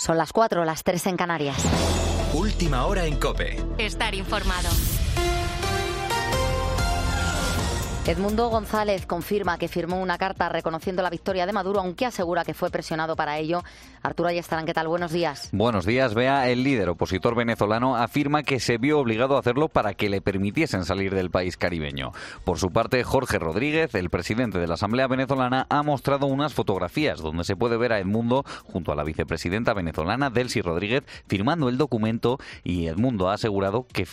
Son las 4, las 3 en Canarias. Última hora en COPE. Estar informado. Edmundo González confirma que firmó una carta reconociendo la victoria de Maduro, aunque asegura que fue presionado para ello. Arturo Ayestarán, ¿qué tal? Buenos días. Buenos días, Bea. El líder opositor venezolano afirma que se vio obligado a hacerlo para que le permitiesen salir del país caribeño. Por su parte, Jorge Rodríguez, el presidente de la Asamblea venezolana, ha mostrado unas fotografías donde se puede ver a Edmundo junto a la vicepresidenta venezolana, Delcy Rodríguez, firmando el documento, y Edmundo ha asegurado que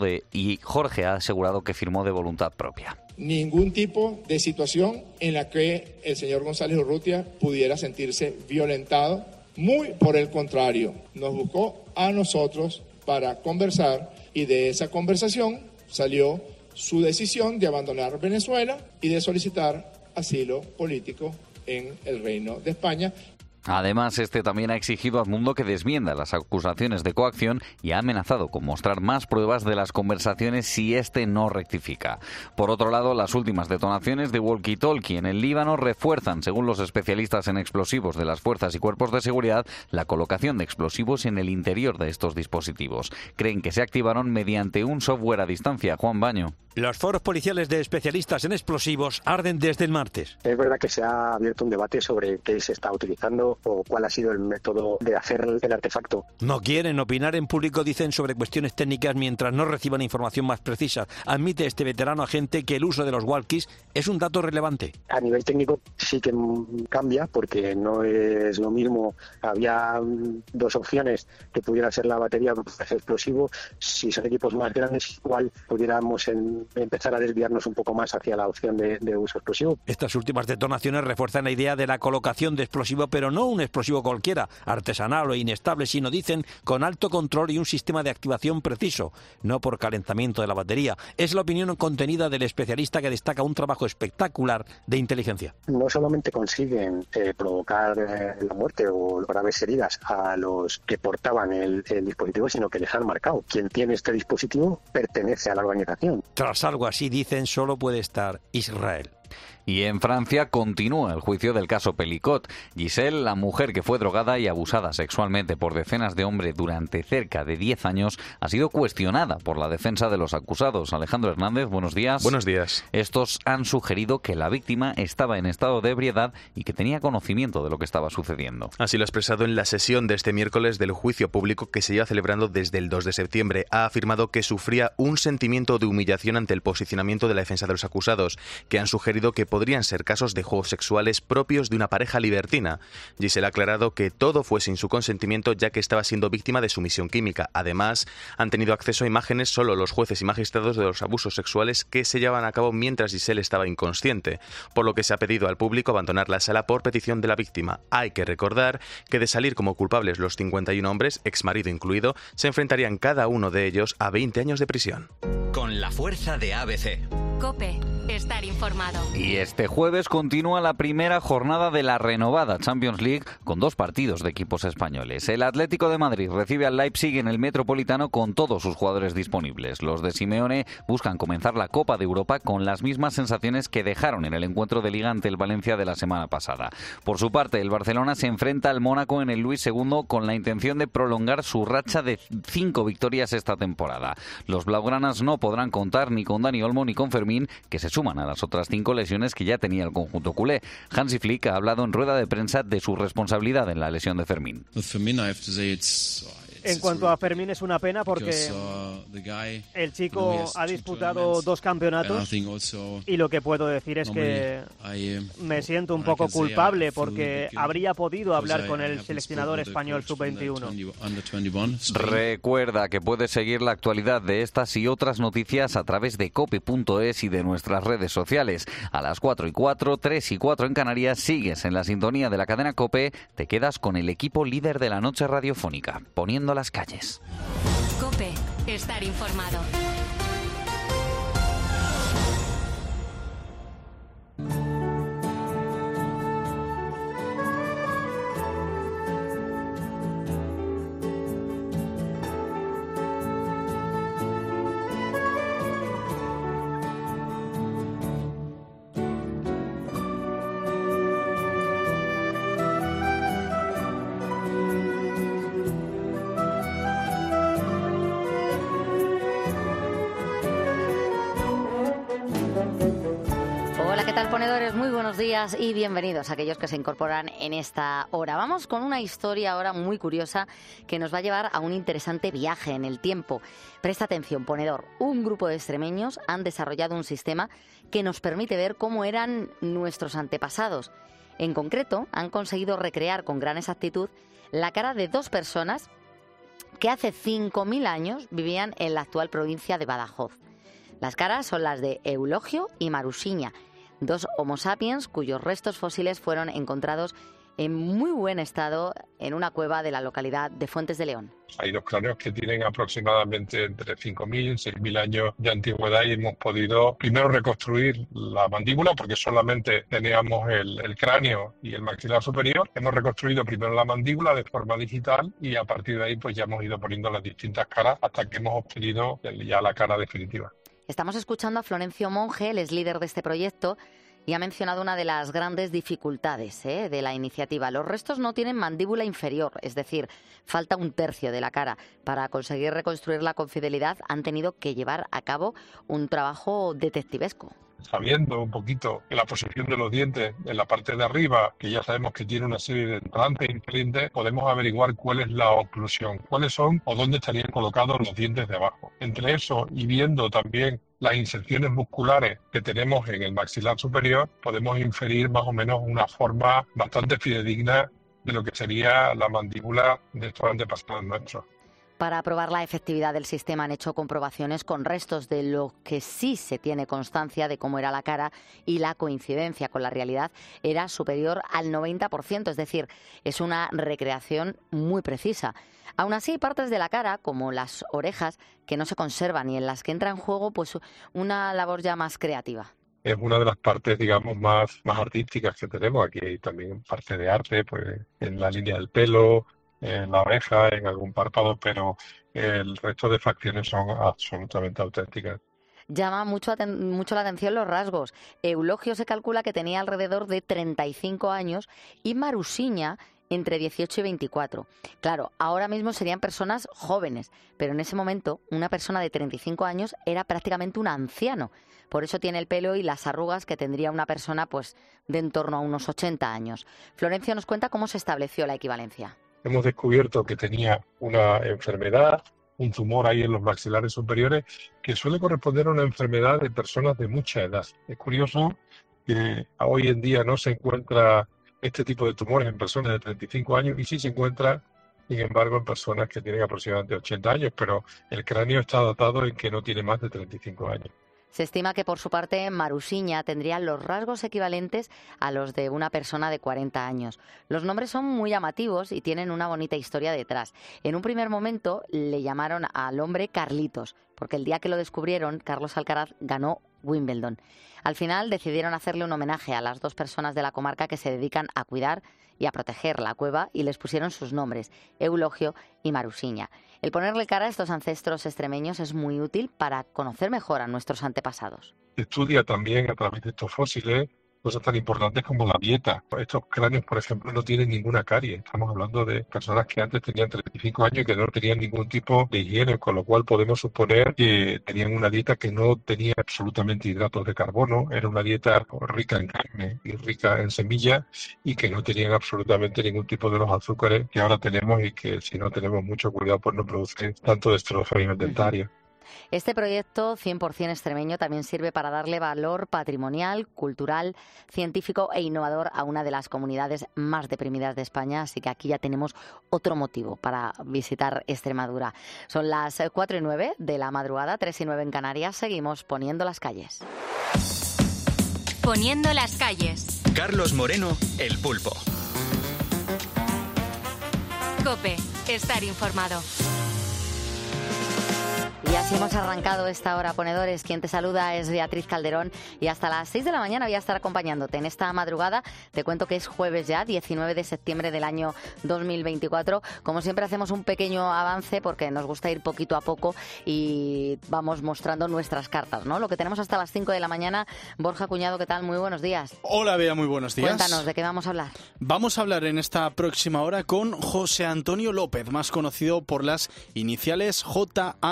Jorge ha asegurado que firmó de voluntad propia. Ningún tipo de situación en la que el señor González Urrutia pudiera sentirse violentado. Muy por el contrario, nos buscó a nosotros para conversar y de esa conversación salió su decisión de abandonar Venezuela y de solicitar asilo político en el Reino de España. Además, también ha exigido a Edmundo que desmienda las acusaciones de coacción y ha amenazado con mostrar más pruebas de las conversaciones si no rectifica. Por otro lado, las últimas detonaciones de walkie-talkie en el Líbano refuerzan, según los especialistas en explosivos de las fuerzas y cuerpos de seguridad, la colocación de explosivos en el interior de estos dispositivos. Creen que se activaron mediante un software a distancia. Juan Baño. Los foros policiales de especialistas en explosivos arden desde el martes. Es verdad que se ha abierto un debate sobre qué se está utilizando o cuál ha sido el método de hacer el artefacto. No quieren opinar en público, dicen, sobre cuestiones técnicas mientras no reciban información más precisa. Admite este veterano agente que el uso de los walkies es un dato relevante. A nivel técnico sí que cambia, porque no es lo mismo. Había dos opciones, que pudiera ser la batería o el explosivo. Si son equipos más grandes, igual pudiéramos empezar a desviarnos un poco más hacia la opción de uso explosivo. Estas últimas detonaciones refuerzan la idea de la colocación de explosivo, pero no un explosivo cualquiera, artesanal o inestable, sino, dicen, con alto control y un sistema de activación preciso, no por calentamiento de la batería. Es la opinión contenida del especialista, que destaca un trabajo espectacular de inteligencia. No solamente consiguen provocar la muerte o graves heridas a los que portaban el dispositivo, sino que les han marcado. Quien tiene este dispositivo pertenece a la organización. Tras algo así, dicen, solo puede estar Israel. Y en Francia continúa el juicio del caso Pelicot. Giselle, la mujer que fue drogada y abusada sexualmente por decenas de hombres durante cerca de 10 años, ha sido cuestionada por la defensa de los acusados. Alejandro Hernández, buenos días. Buenos días. Estos han sugerido que la víctima estaba en estado de ebriedad y que tenía conocimiento de lo que estaba sucediendo. Así lo ha expresado en la sesión de este miércoles del juicio público, que se lleva celebrando desde el 2 de septiembre. Ha afirmado que sufría un sentimiento de humillación ante el posicionamiento de la defensa de los acusados, que han sugerido que podrían ser casos de juegos sexuales propios de una pareja libertina. Giselle ha aclarado que todo fue sin su consentimiento, ya que estaba siendo víctima de sumisión química. Además, han tenido acceso a imágenes solo los jueces y magistrados de los abusos sexuales que se llevaban a cabo mientras Giselle estaba inconsciente, por lo que se ha pedido al público abandonar la sala por petición de la víctima. Hay que recordar que de salir como culpables los 51 hombres, exmarido incluido, se enfrentarían cada uno de ellos a 20 años de prisión. Con la fuerza de ABC. COPE. Estar informado. Y este jueves continúa la primera jornada de la renovada Champions League con 2 partidos de equipos españoles. El Atlético de Madrid recibe al Leipzig en el Metropolitano con todos sus jugadores disponibles. Los de Simeone buscan comenzar la Copa de Europa con las mismas sensaciones que dejaron en el encuentro de Liga ante el Valencia de la semana pasada. Por su parte, el Barcelona se enfrenta al Mónaco en el Luis II con la intención de prolongar su racha de 5 victorias esta temporada. Los blaugranas no podrán contar ni con Dani Olmo ni con Fermín, que se suman a las otras 5 lesiones que ya tenía el conjunto culé. Hansi Flick ha hablado en rueda de prensa de su responsabilidad en la lesión de Fermín. En cuanto a Fermín, es una pena porque el chico ha disputado 2 campeonatos y lo que puedo decir es que me siento un poco culpable porque habría podido hablar con el seleccionador español sub-21. Recuerda que puedes seguir la actualidad de estas y otras noticias a través de cope.es y de nuestras redes sociales. A las 4:04, 3:04 en Canarias, sigues en la sintonía de la cadena COPE, te quedas con el equipo líder de la noche radiofónica, poniendo las calles. COPE. Estar informado. tal, ponedores? Muy buenos días y bienvenidos a aquellos que se incorporan en esta hora. Vamos con una historia ahora muy curiosa que nos va a llevar a un interesante viaje en el tiempo. Presta atención, ponedor. Un grupo de extremeños han desarrollado un sistema que nos permite ver cómo eran nuestros antepasados. En concreto, han conseguido recrear con gran exactitud la cara de dos personas que hace 5.000 años vivían en la actual provincia de Badajoz. Las caras son las de Eulogio y Marusiña, dos Homo sapiens cuyos restos fósiles fueron encontrados en muy buen estado en una cueva de la localidad de Fuentes de León. Hay dos cráneos que tienen aproximadamente entre 5.000 y 6.000 años de antigüedad y hemos podido primero reconstruir la mandíbula porque solamente teníamos el cráneo y el maxilar superior. Hemos reconstruido primero la mandíbula de forma digital y a partir de ahí pues ya hemos ido poniendo las distintas caras hasta que hemos obtenido ya la cara definitiva. Estamos escuchando a Florencio Monge, él es líder de este proyecto y ha mencionado una de las grandes dificultades de la iniciativa. Los restos no tienen mandíbula inferior, es decir, falta un tercio de la cara. Para conseguir reconstruirla con fidelidad han tenido que llevar a cabo un trabajo detectivesco. Sabiendo un poquito la posición de los dientes en la parte de arriba, que ya sabemos que tiene una serie de entrantes inferientes, podemos averiguar cuál es la oclusión, cuáles son o dónde estarían colocados los dientes de abajo. Entre eso y viendo también las inserciones musculares que tenemos en el maxilar superior, podemos inferir más o menos una forma bastante fidedigna de lo que sería la mandíbula de estos antepasados nuestros. Para probar la efectividad del sistema han hecho comprobaciones con restos de lo que sí se tiene constancia de cómo era la cara y la coincidencia con la realidad era superior al 90%, es decir, es una recreación muy precisa. Aún así, hay partes de la cara, como las orejas, que no se conservan y en las que entra en juego pues una labor ya más creativa. Es una de las partes, digamos, más artísticas que tenemos. Aquí hay también parte de arte, pues en la línea del pelo, en la oreja, en algún párpado, pero el resto de facciones son absolutamente auténticas. Llama mucho la atención los rasgos. Eulogio se calcula que tenía alrededor de 35 años y Marusiña entre 18 y 24. Claro, ahora mismo serían personas jóvenes, pero en ese momento una persona de 35 años era prácticamente un anciano. Por eso tiene el pelo y las arrugas que tendría una persona pues de en torno a unos 80 años. Florencio nos cuenta cómo se estableció la equivalencia. Hemos descubierto que tenía una enfermedad, un tumor ahí en los maxilares superiores, que suele corresponder a una enfermedad de personas de mucha edad. Es curioso que hoy en día no se encuentra este tipo de tumores en personas de 35 años y sí se encuentra, sin embargo, en personas que tienen aproximadamente 80 años, pero el cráneo está datado en que no tiene más de 35 años. Se estima que por su parte Marusiña tendría los rasgos equivalentes a los de una persona de 40 años. Los nombres son muy llamativos y tienen una bonita historia detrás. En un primer momento le llamaron al hombre Carlitos, porque el día que lo descubrieron, Carlos Alcaraz ganó Wimbledon. Al final decidieron hacerle un homenaje a las dos personas de la comarca que se dedican a cuidar y a proteger la cueva y les pusieron sus nombres, Eulogio y Marusiña. El ponerle cara a estos ancestros extremeños es muy útil para conocer mejor a nuestros antepasados. Se estudia también a través de estos fósiles cosas tan importantes como la dieta. Estos cráneos, por ejemplo, no tienen ninguna carie. Estamos hablando de personas que antes tenían 35 años y que no tenían ningún tipo de higiene, con lo cual podemos suponer que tenían una dieta que no tenía absolutamente hidratos de carbono, era una dieta rica en carne y rica en semillas y que no tenían absolutamente ningún tipo de los azúcares que ahora tenemos y que si no tenemos mucho cuidado pues no producen tanto destrozo alimentario. Este proyecto 100% extremeño también sirve para darle valor patrimonial, cultural, científico e innovador a una de las comunidades más deprimidas de España, así que aquí ya tenemos otro motivo para visitar Extremadura. Son las 4:09 de la madrugada, 3:09 en Canarias, seguimos poniendo las calles. Poniendo las calles. Carlos Moreno, El Pulpo. COPE, estar informado. Y así hemos arrancado esta hora, ponedores. Quien te saluda es Beatriz Calderón y hasta las 6 de la mañana voy a estar acompañándote en esta madrugada. Te cuento que es jueves ya, 19 de septiembre del año 2024. Como siempre hacemos un pequeño avance porque nos gusta ir poquito a poco y vamos mostrando nuestras cartas, ¿no? Lo que tenemos hasta las 5 de la mañana. Borja Cuñado, ¿qué tal? Muy buenos días. Hola, Bea, muy buenos días. Cuéntanos, ¿de qué vamos a hablar? Vamos a hablar en esta próxima hora con José Antonio López, más conocido por las iniciales JAL.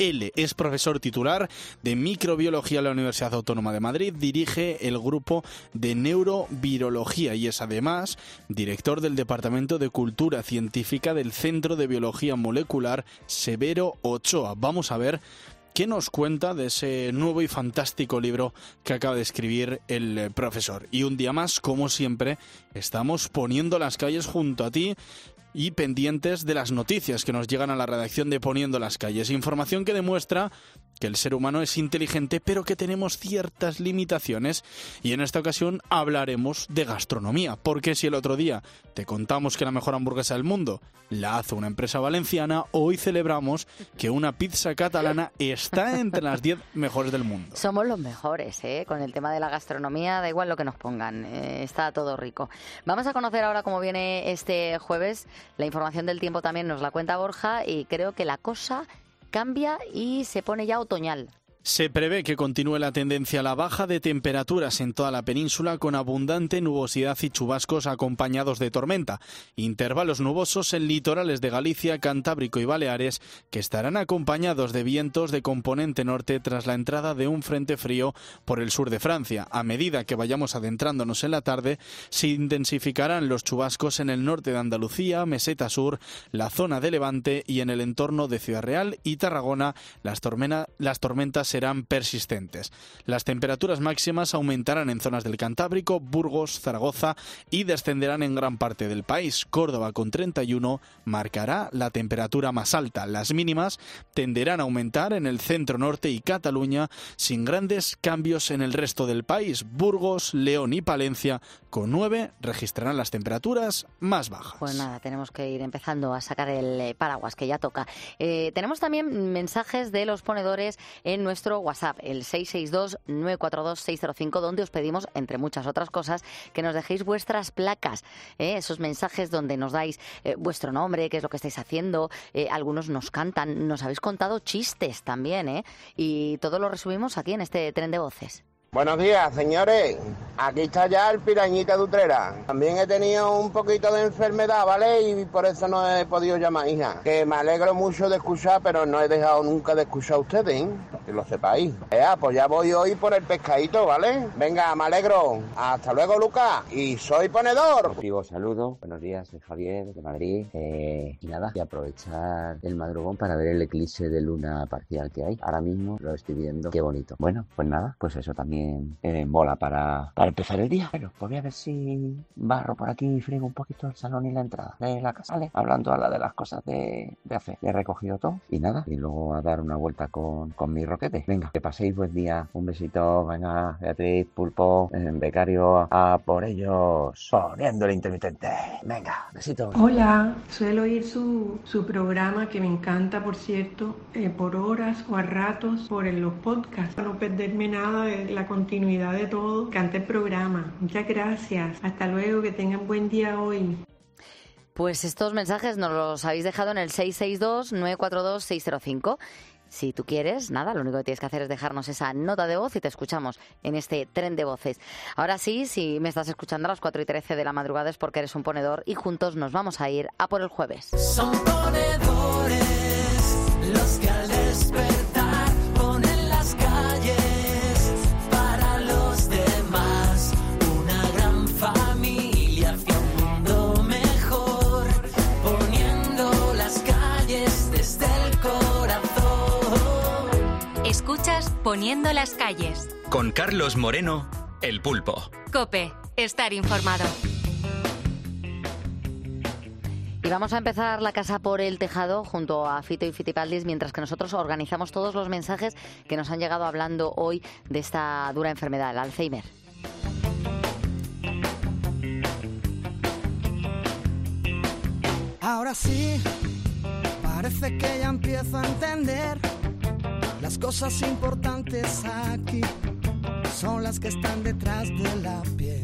L. Es profesor titular de microbiología en la Universidad Autónoma de Madrid, dirige el grupo de neurovirología y es además director del Departamento de Cultura Científica del Centro de Biología Molecular Severo Ochoa. Vamos a ver qué nos cuenta de ese nuevo y fantástico libro que acaba de escribir el profesor. Y un día más, como siempre, estamos poniendo las calles junto a ti y pendientes de las noticias que nos llegan a la redacción de Poniendo las Calles. Información que demuestra que el ser humano es inteligente, pero que tenemos ciertas limitaciones. Y en esta ocasión hablaremos de gastronomía, porque si el otro día te contamos que la mejor hamburguesa del mundo la hace una empresa valenciana, hoy celebramos que una pizza catalana está entre las 10 mejores del mundo. Somos los mejores, con el tema de la gastronomía, da igual lo que nos pongan, está todo rico. Vamos a conocer ahora cómo viene este jueves. La información del tiempo también nos la cuenta Borja y creo que la cosa cambia y se pone ya otoñal. Se prevé que continúe la tendencia a la baja de temperaturas en toda la península con abundante nubosidad y chubascos acompañados de tormenta. Intervalos nubosos en litorales de Galicia, Cantábrico y Baleares que estarán acompañados de vientos de componente norte tras la entrada de un frente frío por el sur de Francia. A medida que vayamos adentrándonos en la tarde, se intensificarán los chubascos en el norte de Andalucía, Meseta Sur, la zona de Levante y en el entorno de Ciudad Real y Tarragona. Las tormentas serán persistentes. Las temperaturas máximas aumentarán en zonas del Cantábrico, Burgos, Zaragoza y descenderán en gran parte del país. Córdoba con 31 marcará la temperatura más alta. Las mínimas tenderán a aumentar en el centro norte y Cataluña sin grandes cambios en el resto del país. Burgos, León y Palencia con 9 registrarán las temperaturas más bajas. Pues nada, tenemos que ir empezando a sacar el paraguas que ya toca. Tenemos también mensajes de los ponedores en nuestro WhatsApp, el 662-942-605, donde os pedimos, entre muchas otras cosas, que nos dejéis vuestras placas, esos mensajes donde nos dais vuestro nombre, qué es lo que estáis haciendo, algunos nos cantan, nos habéis contado chistes también, y todo lo resumimos aquí en este tren de voces. Buenos días, señores. Aquí está ya el Pirañita de Utrera. También he tenido un poquito de enfermedad, ¿vale? Y por eso no he podido llamar, hija. Que me alegro mucho de escuchar, pero no he dejado nunca de escuchar a ustedes, ¿eh? Que lo sepáis. Pues ya voy hoy por el pescadito, ¿vale? Venga, me alegro. Hasta luego, Lucas. Y soy ponedor. Digo, saludos. Buenos días, soy Javier de Madrid. Y nada, y aprovechar el madrugón para ver el eclipse de luna parcial que hay. Ahora mismo lo estoy viendo. Qué bonito. Bueno, pues nada, pues eso también mola para empezar el día. Bueno, pues voy a ver si barro por aquí y friego un poquito el salón y la entrada de la casa, ¿vale? Hablando ahora de las cosas de hacer. He recogido todo y nada, y luego a dar una vuelta con mi roquete. Venga, que paséis buen día. Un besito. Venga, Beatriz, Pulpo, Becario, a por ellos, poniendo el intermitente. Venga, besito. Hola, suelo oír su programa, que me encanta, por cierto, por horas o a ratos por los podcasts, para no perderme nada de la continuidad de todo. Canta el programa. Muchas gracias. Hasta luego, que tengan buen día hoy. Pues estos mensajes nos los habéis dejado en el 662-942-605. Si tú quieres, nada, lo único que tienes que hacer es dejarnos esa nota de voz y te escuchamos en este tren de voces. Ahora sí, si me estás escuchando a las 4:13 de la madrugada es porque eres un ponedor y juntos nos vamos a ir a por el jueves. Son ponedores los que al despertar ponen las calles para los demás. Una gran familia hacia un mundo mejor, poniendo las calles desde el corazón. Escuchas Poniendo las calles. Con Carlos Moreno, El Pulpo. COPE, estar informado. Y vamos a empezar la casa por el tejado junto a Fito y Fitipaldis, mientras que nosotros organizamos todos los mensajes que nos han llegado hablando hoy de esta dura enfermedad, el Alzheimer. Ahora sí, parece que ya empiezo a entender. Las cosas importantes aquí son las que están detrás de la piel.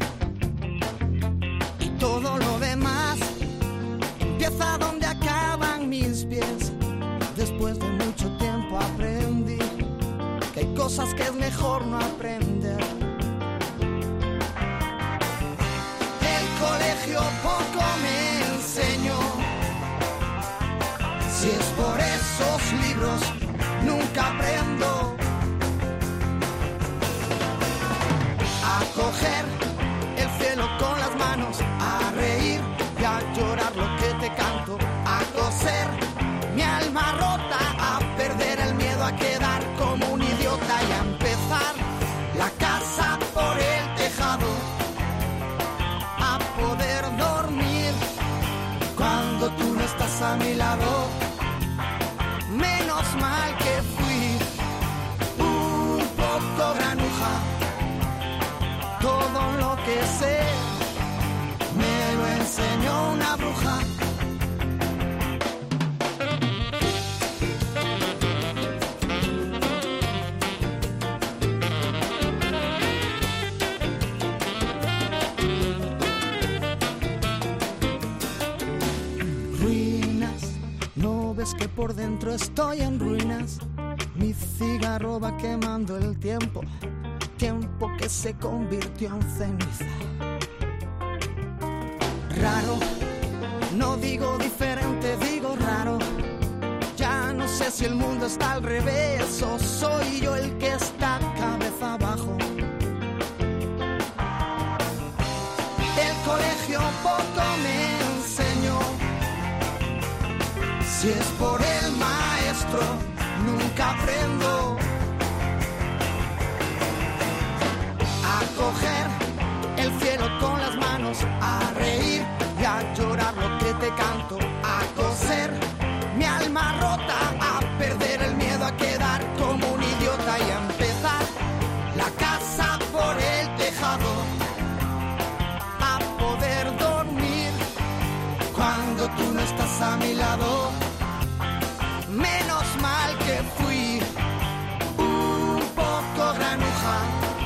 Y todo lo demás empieza donde acaban mis pies. Después de mucho tiempo aprendí que hay cosas que es mejor no aprender. El colegio poco me enseñó. Si es por esos libros nunca aprendo a coger el cielo con las manos, a reír y a llorar lo que te canto, a coser mi alma rota, a perder el miedo a quedar como un idiota y a empezar la casa por el tejado, a poder dormir cuando tú no estás a mi lado. Menos mal que fui un poco granuja, todo lo que sé me lo enseñó una bruja. Es que por dentro estoy en ruinas, mi cigarro va quemando el tiempo, tiempo que se convirtió en ceniza. Raro, no digo diferente, digo raro, ya no sé si el mundo está al revés o soy yo el que está cabeza abajo. El colegio poco me enseñó. Si es por el maestro, nunca aprendo a coger el cielo con las manos, a reír y a llorar lo que te canto, a coser mi alma rota, a perder el miedo a quedar como un idiota y a empezar la casa por el tejado, a poder dormir cuando tú no estás a mi lado. Menos mal que fui un poco granuja,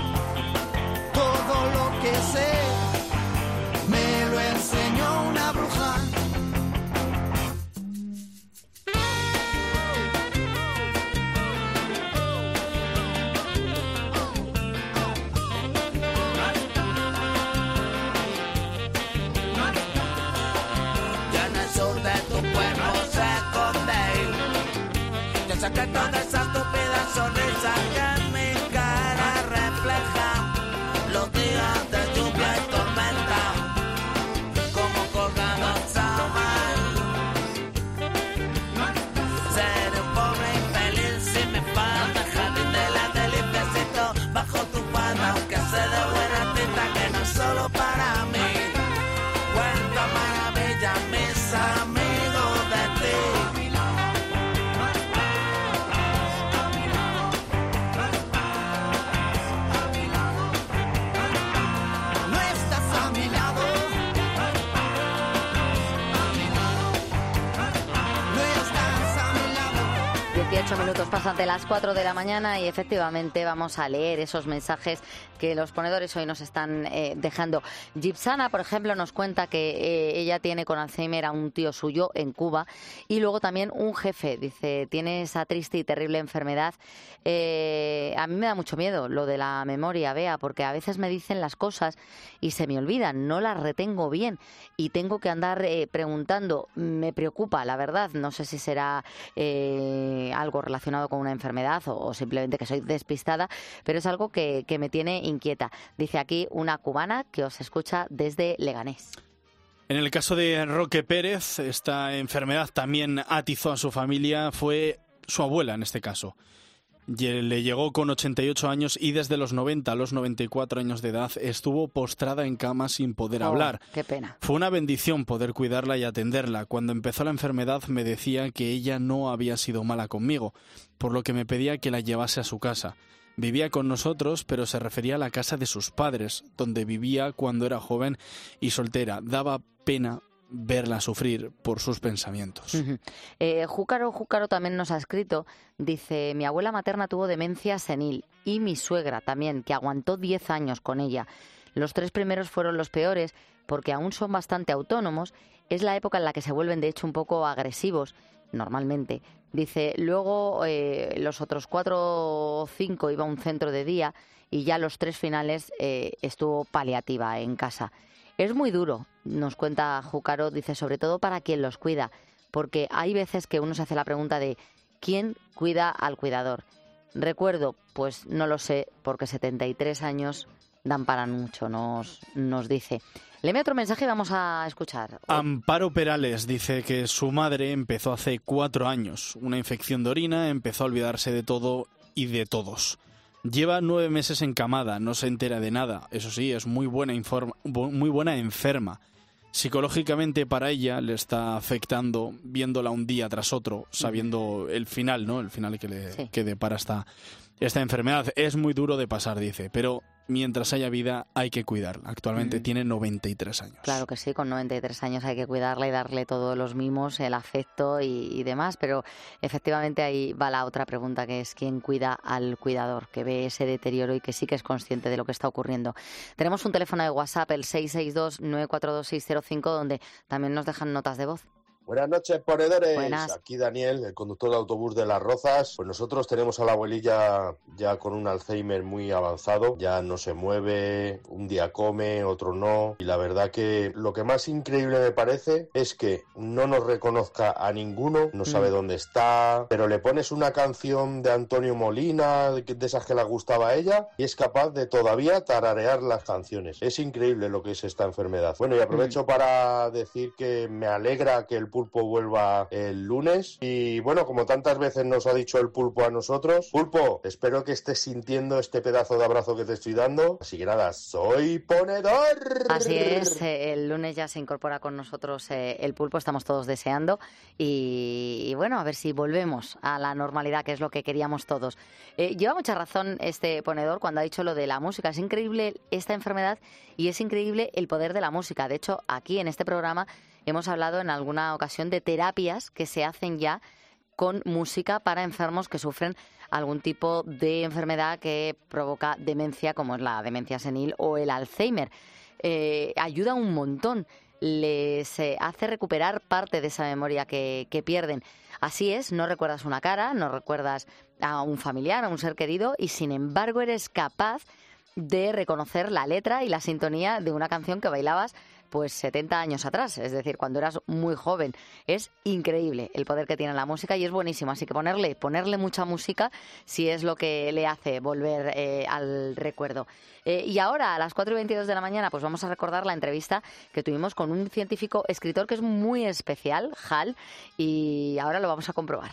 todo lo que sé me lo enseñó una bruja. Ya en el sur de tu cuerpo se esconde. Yo sé que toda esa estúpida sonrisa que en mi cara refleja los días de lluvia y tormenta, como colgados a mar. Seré un pobre infeliz si me falta el jardín de la deliciecito bajo tu falda, aunque sé de buena tinta que no es solo para mí. Cuenta maravillas mis amigos de ti. No estás a mi lado, no estás a mi lado. 18 minutos pasan de las 4 de la mañana y efectivamente vamos a leer esos mensajes que los ponedores hoy nos están dejando. Gipsana, por ejemplo, nos cuenta que ella tiene con Alzheimer a un tío suyo en Cuba y luego también un jefe. Dice, tiene esa triste y terrible enfermedad. A mí me da mucho miedo lo de la memoria, Bea, porque a veces me dicen las cosas y se me olvidan, no las retengo bien y tengo que andar preguntando. Me preocupa, la verdad. No sé si será algo relacionado con una enfermedad o simplemente que soy despistada, pero es algo que me tiene inquieta. Dice aquí una cubana que os escucha desde Leganés. En el caso de Roque Pérez, esta enfermedad también atizó a su familia, fue su abuela en este caso. Le llegó con 88 años y desde los 90 a los 94 años de edad estuvo postrada en cama sin poder hablar. Qué pena. Fue una bendición poder cuidarla y atenderla. Cuando empezó la enfermedad me decía que ella no había sido mala conmigo, por lo que me pedía que la llevase a su casa. Vivía con nosotros, pero se refería a la casa de sus padres, donde vivía cuando era joven y soltera. Daba pena verla sufrir por sus pensamientos. Júcaro también nos ha escrito, dice, mi abuela materna tuvo demencia senil y mi suegra también, que aguantó 10 años con ella. Los 3 primeros fueron los peores porque aún son bastante autónomos. Es la época en la que se vuelven de hecho un poco agresivos, normalmente. Dice, luego los otros 4 o 5 iba a un centro de día y ya los 3 finales estuvo paliativa en casa. Es muy duro, nos cuenta Júcaro, dice, sobre todo para quien los cuida, porque hay veces que uno se hace la pregunta de ¿Quién cuida al cuidador? Recuerdo, pues no lo sé, porque 73 años dan para mucho, nos dice. Léeme otro mensaje y vamos a escuchar. Amparo Perales dice que su madre empezó hace 4 años. Una infección de orina, empezó a olvidarse de todo y de todos. Lleva 9 meses encamada, no se entera de nada. Eso sí, es muy buena enferma. Psicológicamente para ella le está afectando viéndola un día tras otro, sabiendo el final, ¿no? El final que depara esta enfermedad. Es muy duro de pasar, dice, pero mientras haya vida hay que cuidarla. Actualmente tiene 93 años. Claro que sí, con 93 años hay que cuidarla y darle todos los mimos, el afecto y demás, pero efectivamente ahí va la otra pregunta, que es ¿quién cuida al cuidador? Que ve ese deterioro y que sí que es consciente de lo que está ocurriendo. Tenemos un teléfono de WhatsApp, el 662-942-605, donde también nos dejan notas de voz. Buenas noches, ponedores. Buenas. Aquí Daniel, el conductor de autobús de Las Rozas. Pues nosotros tenemos a la abuelilla ya con un Alzheimer muy avanzado. Ya no se mueve, un día come, otro no. Y la verdad que lo que más increíble me parece es que no nos reconozca a ninguno, no sabe dónde está, pero le pones una canción de Antonio Molina, de esas que le gustaba a ella, y es capaz de todavía tararear las canciones. Es increíble lo que es esta enfermedad. Bueno, y aprovecho para decir que me alegra que el Pulpo vuelva el lunes y bueno, como tantas veces nos ha dicho el Pulpo a nosotros, Pulpo, espero que estés sintiendo este pedazo de abrazo que te estoy dando, así que nada, soy ponedor. Así es, el lunes ya se incorpora con nosotros el Pulpo, estamos todos deseando y bueno, a ver si volvemos a la normalidad, que es lo que queríamos todos. Lleva mucha razón este ponedor cuando ha dicho lo de la música, es increíble esta enfermedad y es increíble el poder de la música. De hecho, aquí en este programa hemos hablado en alguna ocasión de terapias que se hacen ya con música para enfermos que sufren algún tipo de enfermedad que provoca demencia, como es la demencia senil o el Alzheimer. Ayuda un montón, les hace recuperar parte de esa memoria que pierden. Así es, no recuerdas una cara, no recuerdas a un familiar, a un ser querido, y sin embargo eres capaz de reconocer la letra y la sintonía de una canción que bailabas pues 70 años atrás, es decir, cuando eras muy joven. Es increíble el poder que tiene la música y es buenísimo, así que ponerle mucha música si es lo que le hace volver al recuerdo. Y ahora, a las 4:22 de la mañana, pues vamos a recordar la entrevista que tuvimos con un científico escritor que es muy especial, Hal, y ahora lo vamos a comprobar.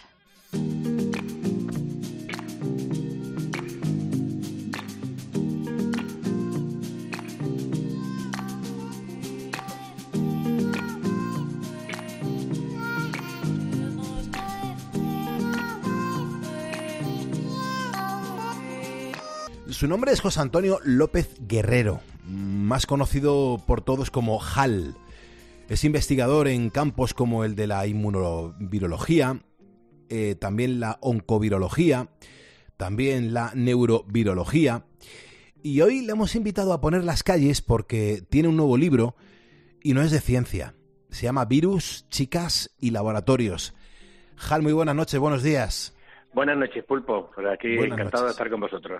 Su nombre es José Antonio López Guerrero, más conocido por todos como Hal. Es investigador en campos como el de la inmunovirología, también la oncovirología, también la neurovirología. Y hoy le hemos invitado a poner las calles porque tiene un nuevo libro y no es de ciencia. Se llama Virus, Chicas y Laboratorios. Hal, muy buenas noches, buenos días. Buenas noches, Pulpo. Por aquí, buenas encantado noches. de estar con vosotros.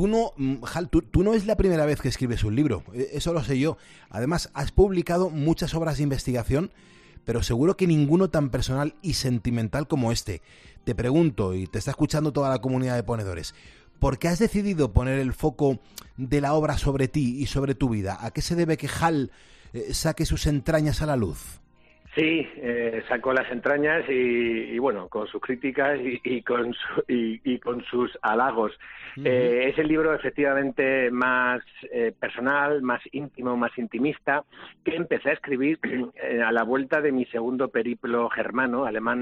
Hal, tú no es la primera vez que escribes un libro, eso lo sé yo. Además, has publicado muchas obras de investigación, pero seguro que ninguno tan personal y sentimental como este. Te pregunto, y te está escuchando toda la comunidad de ponedores, ¿por qué has decidido poner el foco de la obra sobre ti y sobre tu vida? ¿A qué se debe que Hal saque sus entrañas a la luz? Sí, sacó las entrañas y bueno, con sus críticas y con sus halagos. Es el libro efectivamente más personal, más íntimo, más intimista, que empecé a escribir a la vuelta de mi segundo periplo germano, alemán,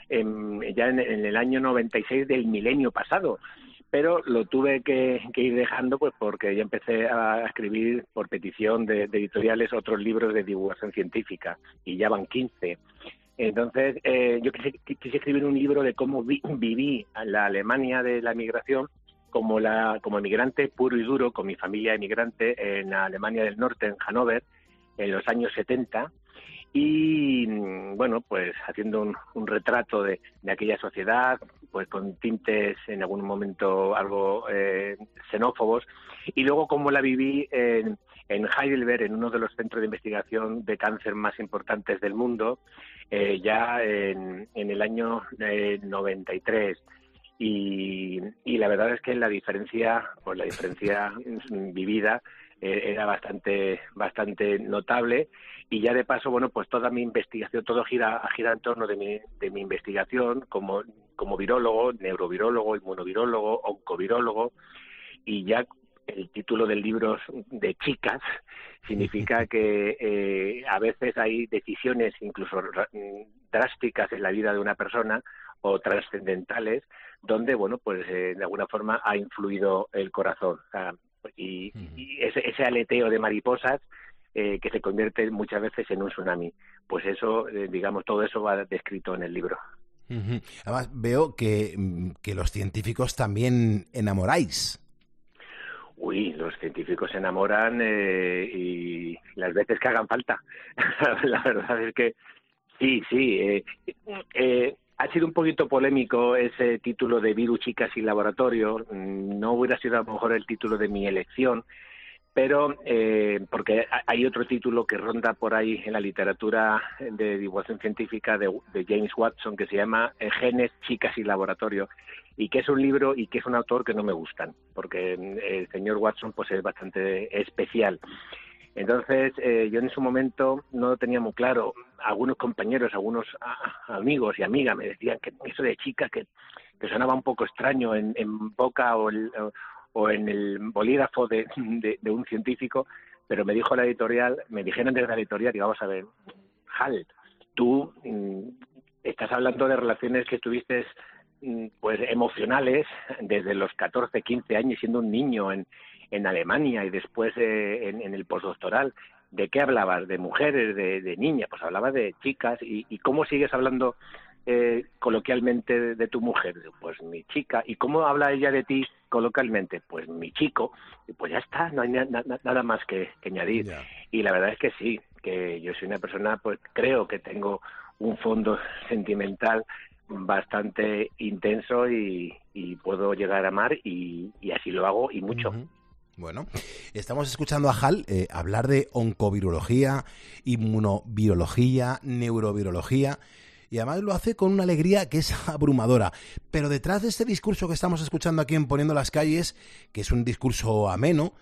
ya en el año 96 del milenio pasado. Pero lo tuve que ir dejando pues porque ya empecé a escribir por petición de editoriales otros libros de divulgación científica y ya van 15. Entonces yo quise escribir un libro de cómo viví en la Alemania de la emigración como emigrante puro y duro, con mi familia emigrante en la Alemania del Norte, en Hannover, en los años 70. Y bueno, pues haciendo un retrato de aquella sociedad, pues con tintes en algún momento algo xenófobos, y luego cómo la viví en Heidelberg, en uno de los centros de investigación de cáncer más importantes del mundo, ya en el año 93. Y la verdad es que la diferencia vivida era bastante notable, y ya de paso, bueno, pues toda mi investigación, todo gira en torno de mi investigación como virólogo, neurovirólogo, inmunovirólogo, oncovirólogo, y ya el título del libro de chicas significa que a veces hay decisiones incluso drásticas en la vida de una persona o trascendentales donde, bueno, pues de alguna forma ha influido el corazón. O sea, y ese aleteo de mariposas que se convierte muchas veces en un tsunami. Pues eso, digamos, todo eso va descrito en el libro. Además, veo que los científicos también enamoráis. Uy, los científicos se enamoran y las veces que hagan falta. La verdad es que sí. Ha sido un poquito polémico ese título de Virus, Chicas y Laboratorio. No hubiera sido a lo mejor el título de mi elección, pero porque hay otro título que ronda por ahí en la literatura de divulgación científica de James Watson, que se llama Genes, Chicas y Laboratorio, y que es un libro y que es un autor que no me gustan, porque el señor Watson pues es bastante especial. Entonces, yo en su momento no lo tenía muy claro. Algunos compañeros, algunos amigos y amigas me decían que eso de chica que sonaba un poco extraño en boca o en el bolígrafo de un científico, pero me dijeron desde la editorial, y vamos a ver, Hal, tú estás hablando de relaciones que tuviste pues emocionales desde los 14, 15 años, siendo un niño en Alemania y después en el postdoctoral. ¿De qué hablabas? ¿De mujeres, de niñas? Pues hablabas de chicas. ¿Y cómo sigues hablando coloquialmente de tu mujer? Pues mi chica. ¿Y cómo habla ella de ti coloquialmente? Pues mi chico. Y pues ya está, no hay nada más que añadir. Yeah. Y la verdad es que sí, que yo soy una persona, pues creo que tengo un fondo sentimental bastante intenso y puedo llegar a amar y así lo hago y mucho. Bueno, estamos escuchando a Hal hablar de oncovirología, inmunovirología, neurovirología, y además lo hace con una alegría que es abrumadora. Pero detrás de este discurso que estamos escuchando aquí en Poniendo las Calles, que es un discurso ameno,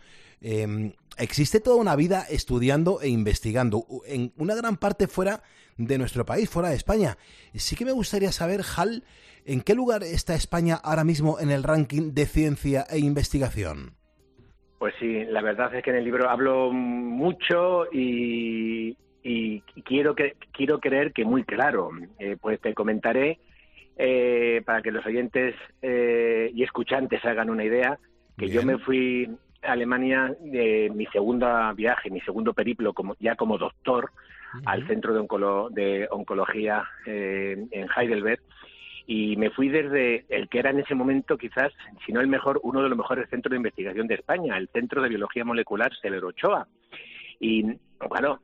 existe toda una vida estudiando e investigando, en una gran parte fuera de nuestro país, fuera de España. Sí que me gustaría saber, Hal, ¿en qué lugar está España ahora mismo en el ranking de ciencia e investigación? Pues sí, la verdad es que en el libro hablo mucho y quiero creer que muy claro. Pues te comentaré, para que los oyentes y escuchantes hagan una idea, que Bien. Yo me fui a Alemania de mi segundo periplo como doctor, al centro de oncología en Heidelberg. Y me fui desde el que era en ese momento quizás, si no el mejor, uno de los mejores centros de investigación de España, el Centro de Biología Molecular Severo Ochoa. Y bueno,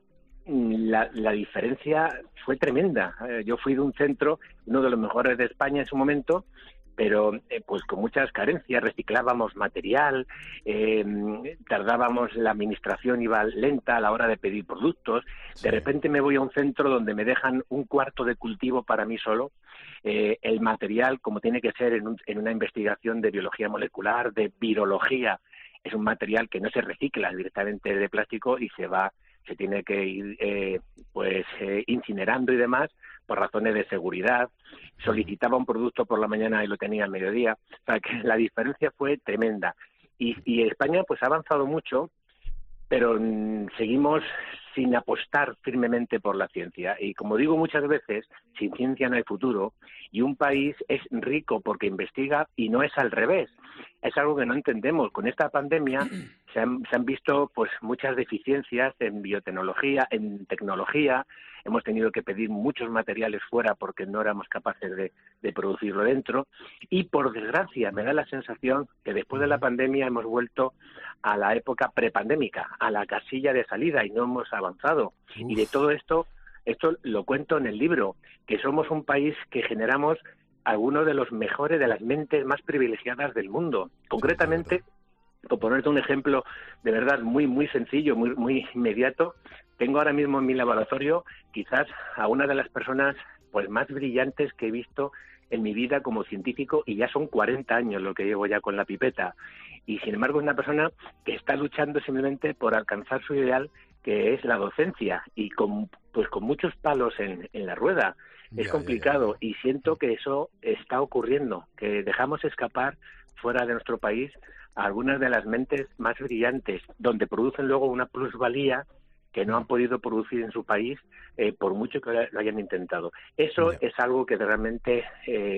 la diferencia fue tremenda. Yo fui de un centro, uno de los mejores de España en su momento, pero pues con muchas carencias. Reciclábamos material, tardábamos, la administración iba lenta a la hora de pedir productos. Sí. De repente me voy a un centro donde me dejan un cuarto de cultivo para mí solo. El material, como tiene que ser en una investigación de biología molecular, de virología, es un material que no se recicla directamente de plástico y se tiene que ir incinerando y demás por razones de seguridad. Solicitaba un producto por la mañana y lo tenía al mediodía. O sea, que la diferencia fue tremenda. Y España pues ha avanzado mucho, pero seguimos sin apostar firmemente por la ciencia. Y como digo muchas veces, sin ciencia no hay futuro, y un país es rico porque investiga y no es al revés. Es algo que no entendemos. Con esta pandemia se han visto pues muchas deficiencias en biotecnología, en tecnología. Hemos tenido que pedir muchos materiales fuera porque no éramos capaces de producirlo dentro. Y por desgracia me da la sensación que después de la pandemia hemos vuelto a la época prepandémica, a la casilla de salida, y no hemos avanzado. Y de todo esto lo cuento en el libro, que somos un país que generamos algunos de los mejores, de las mentes más privilegiadas del mundo. Concretamente, por ponerte un ejemplo de verdad muy muy sencillo, muy inmediato, tengo ahora mismo en mi laboratorio quizás a una de las personas pues más brillantes que he visto en mi vida como científico, y ya son 40 años lo que llevo ya con la pipeta. Y sin embargo es una persona que está luchando simplemente por alcanzar su ideal, que es la docencia, y con muchos palos en la rueda. Es complicado y siento que eso está ocurriendo, que dejamos escapar fuera de nuestro país a algunas de las mentes más brillantes, donde producen luego una plusvalía que no han podido producir en su país, por mucho que lo hayan intentado. Eso es algo que realmente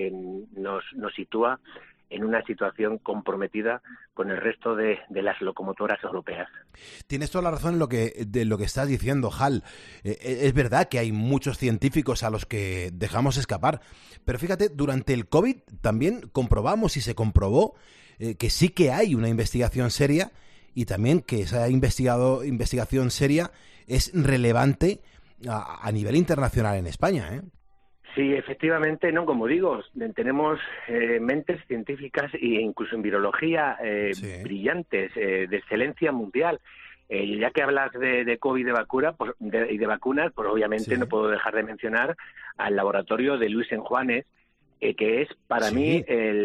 nos sitúa en una situación comprometida con el resto de las locomotoras europeas. Tienes toda la razón en lo que estás diciendo, Hal. Es verdad que hay muchos científicos a los que dejamos escapar, pero fíjate, durante el COVID también comprobamos y se comprobó que sí que hay una investigación seria, y también que esa investigación seria es relevante a nivel internacional en España, ¿eh? Sí, efectivamente, no, como digo, tenemos mentes científicas e incluso en virología brillantes, de excelencia mundial. Ya que hablas de COVID y de vacunas, pues obviamente no puedo dejar de mencionar al laboratorio de Luis Enjuanes, que es para mí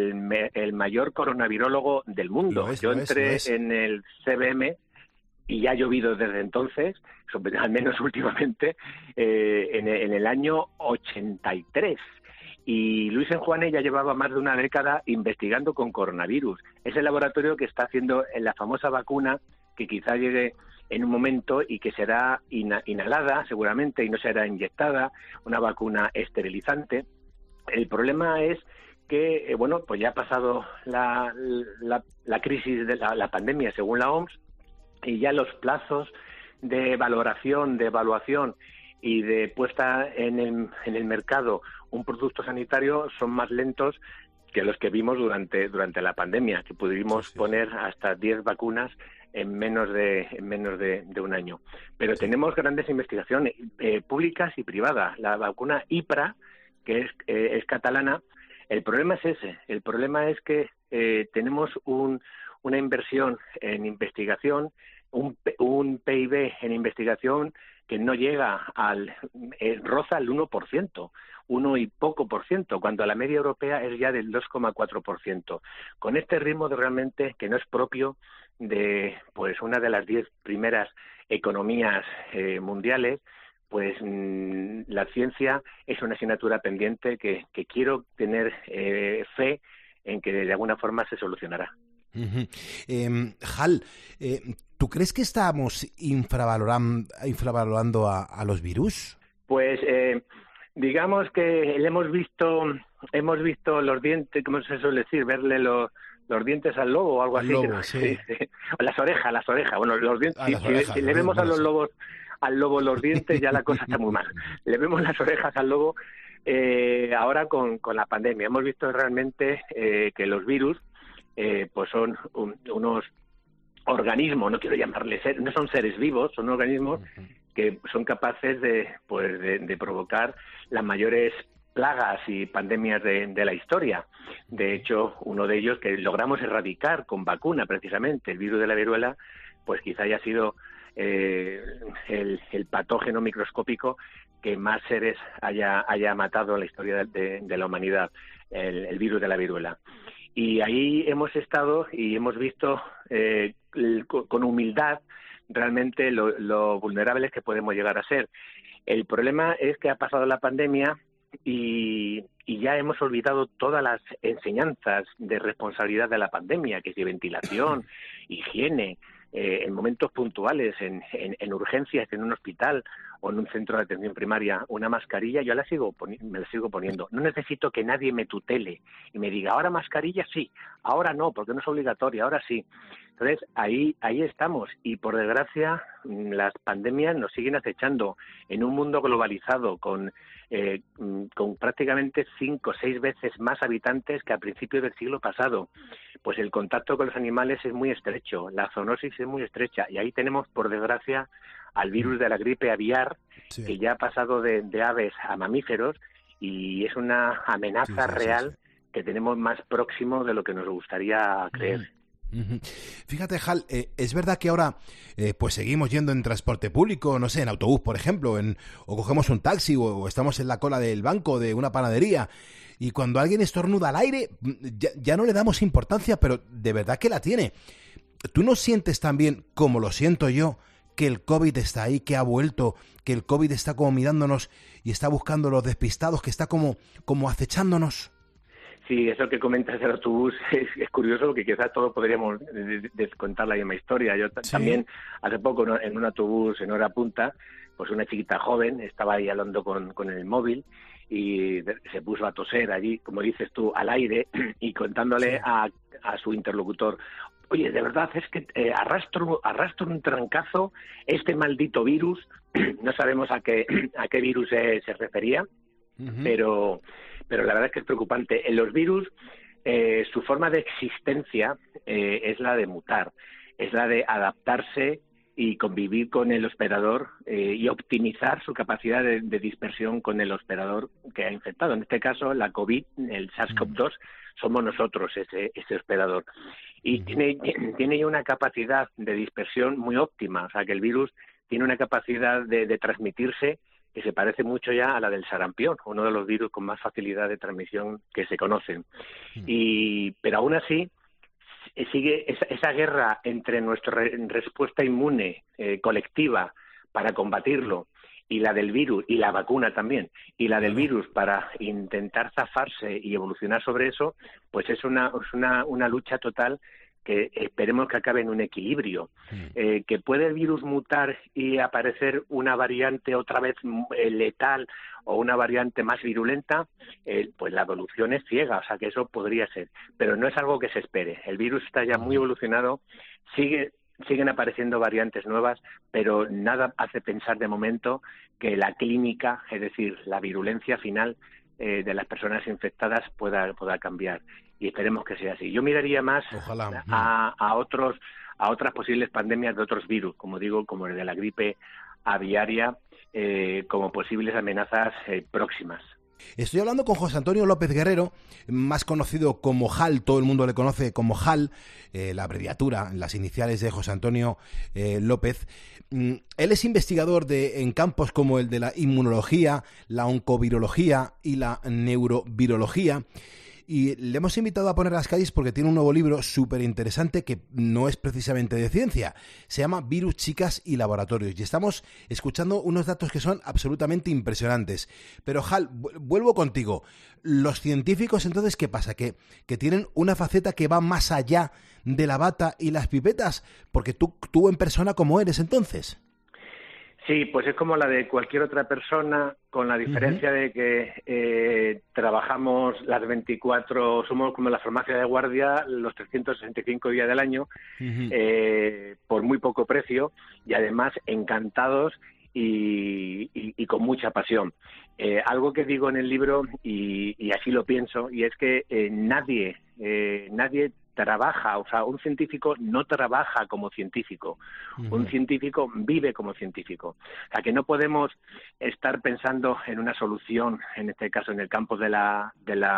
el mayor coronavirólogo del mundo. Yo entré en el CBM y ya ha llovido desde entonces, al menos últimamente, en el año 83. Y Luis Enjuanes ya llevaba más de una década investigando con coronavirus. Es el laboratorio que está haciendo la famosa vacuna que quizá llegue en un momento y que será inhalada seguramente y no será inyectada, una vacuna esterilizante. El problema es que, pues ya ha pasado la crisis de la pandemia según la OMS, y ya los plazos de valoración, de evaluación y de puesta en el mercado un producto sanitario son más lentos que los que vimos durante la pandemia, que pudimos poner hasta 10 vacunas en menos de un año. Pero tenemos grandes investigaciones públicas y privadas. La vacuna IPRA, que es catalana, el problema es ese. El problema es que tenemos una inversión en investigación, un PIB en investigación que no llega roza el 1%, 1 y poco por ciento, cuando la media europea es ya del 2,4%. Con este ritmo realmente que no es propio de pues una de las 10 primeras economías mundiales, pues la ciencia es una asignatura pendiente que quiero tener fe en que de alguna forma se solucionará. Hal, ¿tú crees que estamos infravalorando a los virus? Pues digamos que hemos visto los dientes, ¿cómo se suele decir? Verle los dientes al lobo o algo así. Lobo, sí. O las orejas. Bueno, los dientes. Si le vemos a los lobos, al lobo los dientes, ya la cosa está muy mal. Le vemos las orejas al lobo. Ahora con la pandemia hemos visto realmente que los virus pues son unos organismos, no quiero llamarles no son seres vivos, son organismos que son capaces de provocar las mayores plagas y pandemias de la historia. De hecho, uno de ellos que logramos erradicar con vacuna, precisamente, el virus de la viruela, pues quizá haya sido el patógeno microscópico que más seres haya matado en la historia de la humanidad, el virus de la viruela. Y ahí hemos estado y hemos visto con humildad realmente lo vulnerables que podemos llegar a ser. El problema es que ha pasado la pandemia y ya hemos olvidado todas las enseñanzas de responsabilidad de la pandemia, que es de ventilación, higiene, en momentos puntuales, en urgencias, en un hospital o en un centro de atención primaria, una mascarilla, yo me la sigo poniendo. No necesito que nadie me tutele y me diga, ahora mascarilla sí, ahora no, porque no es obligatoria, ahora sí. Entonces, ahí estamos, y por desgracia las pandemias nos siguen acechando en un mundo globalizado con prácticamente 5 o 6 veces más habitantes que a principios del siglo pasado. Pues el contacto con los animales es muy estrecho, la zoonosis es muy estrecha, y ahí tenemos, por desgracia, al virus de la gripe aviar, que ya ha pasado de aves a mamíferos, y es una amenaza real que tenemos más próximo de lo que nos gustaría creer. Fíjate, Hal, es verdad que ahora pues seguimos yendo en transporte público, no sé, en autobús, por ejemplo, o cogemos un taxi o estamos en la cola del banco de una panadería, y cuando alguien estornuda al aire ya no le damos importancia, pero de verdad que la tiene. ¿Tú no sientes también, como lo siento yo, que el COVID está ahí, que ha vuelto, que el COVID está como mirándonos y está buscando los despistados, que está como acechándonos? Sí, eso que comentas del autobús es curioso, porque quizás todos podríamos contar la misma historia. Yo también, hace poco, ¿no?, en un autobús en hora punta, pues una chiquita joven estaba ahí hablando con el móvil y se puso a toser allí, como dices tú, al aire, y contándole a su interlocutor: oye, de verdad es que arrastro un trancazo, este maldito virus, no sabemos a qué virus se refería, pero la verdad es que es preocupante. En los virus, su forma de existencia es la de mutar, es la de adaptarse y convivir con el hospedador y optimizar su capacidad de dispersión con el hospedador que ha infectado. En este caso, la COVID, el SARS-CoV-2, somos nosotros ese hospedador. Y tiene ya una capacidad de dispersión muy óptima, o sea que el virus tiene una capacidad de transmitirse que se parece mucho ya a la del sarampión, uno de los virus con más facilidad de transmisión que se conocen. Pero aún así sigue esa guerra entre nuestra respuesta inmune colectiva para combatirlo y la del virus, y la vacuna también, y la del virus para intentar zafarse y evolucionar sobre eso, pues es una lucha total que esperemos que acabe en un equilibrio. Que puede el virus mutar y aparecer una variante otra vez letal o una variante más virulenta, pues la evolución es ciega, o sea que eso podría ser, pero no es algo que se espere. El virus está ya muy evolucionado, siguen apareciendo variantes nuevas, pero nada hace pensar de momento que la clínica, es decir, la virulencia final de las personas infectadas pueda cambiar, y esperemos que sea así. Yo miraría más a otras posibles pandemias de otros virus, como digo, como el de la gripe aviaria, como posibles amenazas próximas. Estoy hablando con José Antonio López Guerrero, más conocido como HAL, todo el mundo le conoce como HAL, la abreviatura, las iniciales de José Antonio López. Él es investigador en campos como el de la inmunología, la oncovirología y la neurovirología. Y le hemos invitado a poner las calles porque tiene un nuevo libro súper interesante que no es precisamente de ciencia. Se llama Virus, Chicas y Laboratorios. Y estamos escuchando unos datos que son absolutamente impresionantes. Pero, Hal, vuelvo contigo. Los científicos, entonces, ¿qué pasa? ¿Que tienen una faceta que va más allá de la bata y las pipetas? Porque tú en persona, ¿cómo eres entonces? Sí, pues es como la de cualquier otra persona, con la diferencia de que trabajamos las 24, somos como la farmacia de guardia los 365 días del año, por muy poco precio, y además encantados y con mucha pasión. Algo que digo en el libro, y así lo pienso, y es que nadie trabaja, o sea, un científico no trabaja como científico, un científico vive como científico. O sea, que no podemos estar pensando en una solución, en este caso en el campo de la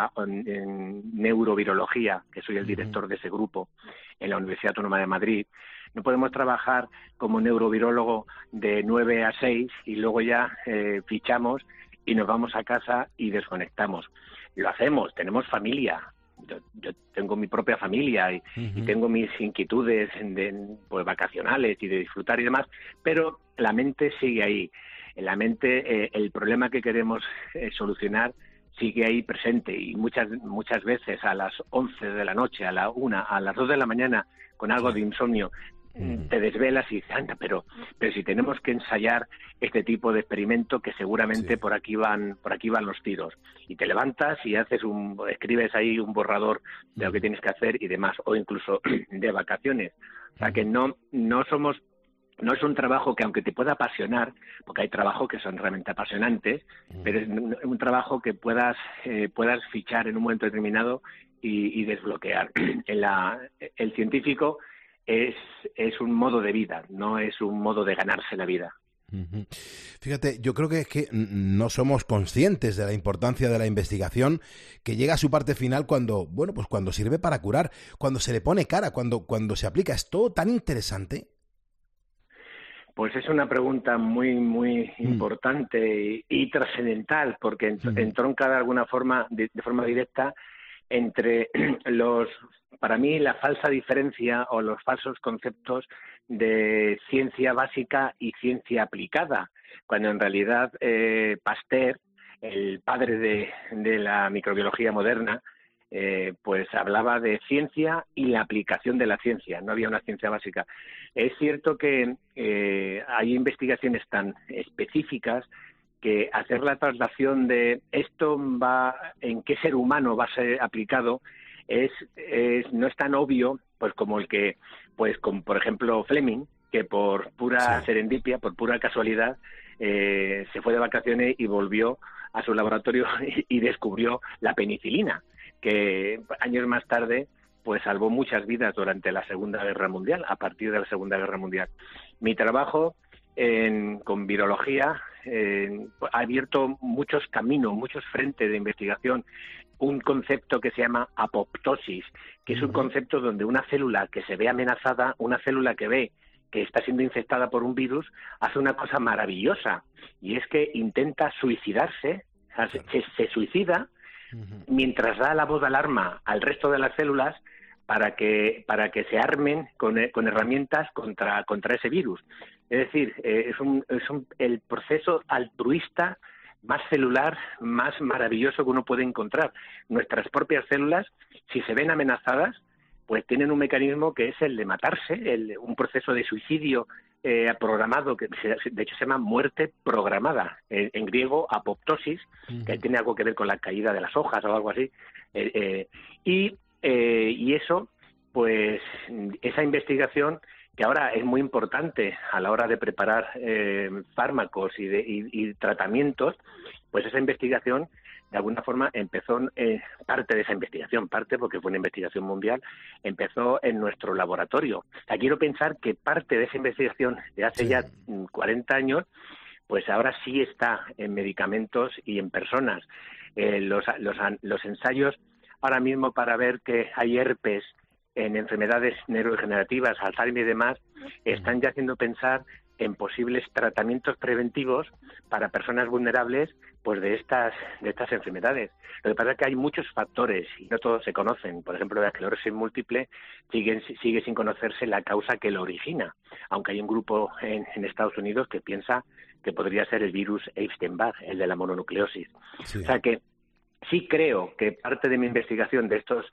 neurovirología, que soy el director de ese grupo en la Universidad Autónoma de Madrid. No podemos trabajar como neurovirólogo de 9 a 6 y luego ya fichamos y nos vamos a casa y desconectamos. Lo hacemos, tenemos familia. Yo tengo mi propia familia y tengo mis inquietudes pues, vacacionales y de disfrutar y demás, pero la mente sigue ahí. En la mente el problema que queremos solucionar sigue ahí presente, y muchas veces a las 11 de la noche, a la 1, a las 2 de la mañana, con algo de insomnio, te desvelas y dices, anda, pero si tenemos que ensayar este tipo de experimento, que seguramente por aquí van los tiros, y te levantas y escribes ahí un borrador de lo que tienes que hacer y demás, o incluso de vacaciones. O sea que no es un trabajo que, aunque te pueda apasionar, porque hay trabajos que son realmente apasionantes, pero es un trabajo que puedas fichar en un momento determinado y desbloquear. El científico es un modo de vida, no es un modo de ganarse la vida. Fíjate, yo creo que es que no somos conscientes de la importancia de la investigación, que llega a su parte final cuando, bueno, pues cuando sirve para curar, cuando se le pone cara, cuando se aplica. Es todo tan interesante. Pues es una pregunta muy, muy importante y trascendental, porque entronca de alguna forma, de forma directa, entre para mí, la falsa diferencia o los falsos conceptos de ciencia básica y ciencia aplicada, cuando en realidad Pasteur, el padre de la microbiología moderna, pues hablaba de ciencia y la aplicación de la ciencia, no había una ciencia básica. Es cierto que hay investigaciones tan específicas que hacer la traslación de esto en qué ser humano va a ser aplicado no es tan obvio pues como por ejemplo Fleming, que por pura serendipia, por pura casualidad, se fue de vacaciones y volvió a su laboratorio y descubrió la penicilina, que años más tarde pues salvó muchas vidas durante la Segunda Guerra Mundial, a partir de la Segunda Guerra Mundial. Mi trabajo con virología ha abierto muchos caminos, muchos frentes de investigación. Un concepto que se llama apoptosis, que es un concepto donde una célula que se ve amenazada, una célula que ve que está siendo infectada por un virus, hace una cosa maravillosa, y es que intenta suicidarse, se suicida, mientras da la voz de alarma al resto de las células para que se armen con herramientas contra ese virus. Es decir, es el proceso altruista más celular, más maravilloso que uno puede encontrar. Nuestras propias células, si se ven amenazadas, pues tienen un mecanismo que es el de matarse, un proceso de suicidio programado, que de hecho se llama muerte programada, en griego apoptosis, que tiene algo que ver con la caída de las hojas o algo así. Y eso, pues esa investigación, que ahora es muy importante a la hora de preparar fármacos y tratamientos, pues esa investigación, de alguna forma, empezó, parte de esa investigación, porque fue una investigación mundial, empezó en nuestro laboratorio. O sea, quiero pensar que parte de esa investigación de hace ya 40 años, pues ahora sí está en medicamentos y en personas. Los ensayos ahora mismo para ver que hay herpes en enfermedades neurodegenerativas, Alzheimer y demás, están ya haciendo pensar en posibles tratamientos preventivos para personas vulnerables pues de estas enfermedades. Lo que pasa es que hay muchos factores y no todos se conocen. Por ejemplo, la esclerosis múltiple sigue sin conocerse la causa que lo origina, aunque hay un grupo en Estados Unidos que piensa que podría ser el virus Epstein-Barr, el de la mononucleosis. Sí. O sea que sí creo que parte de mi investigación de estos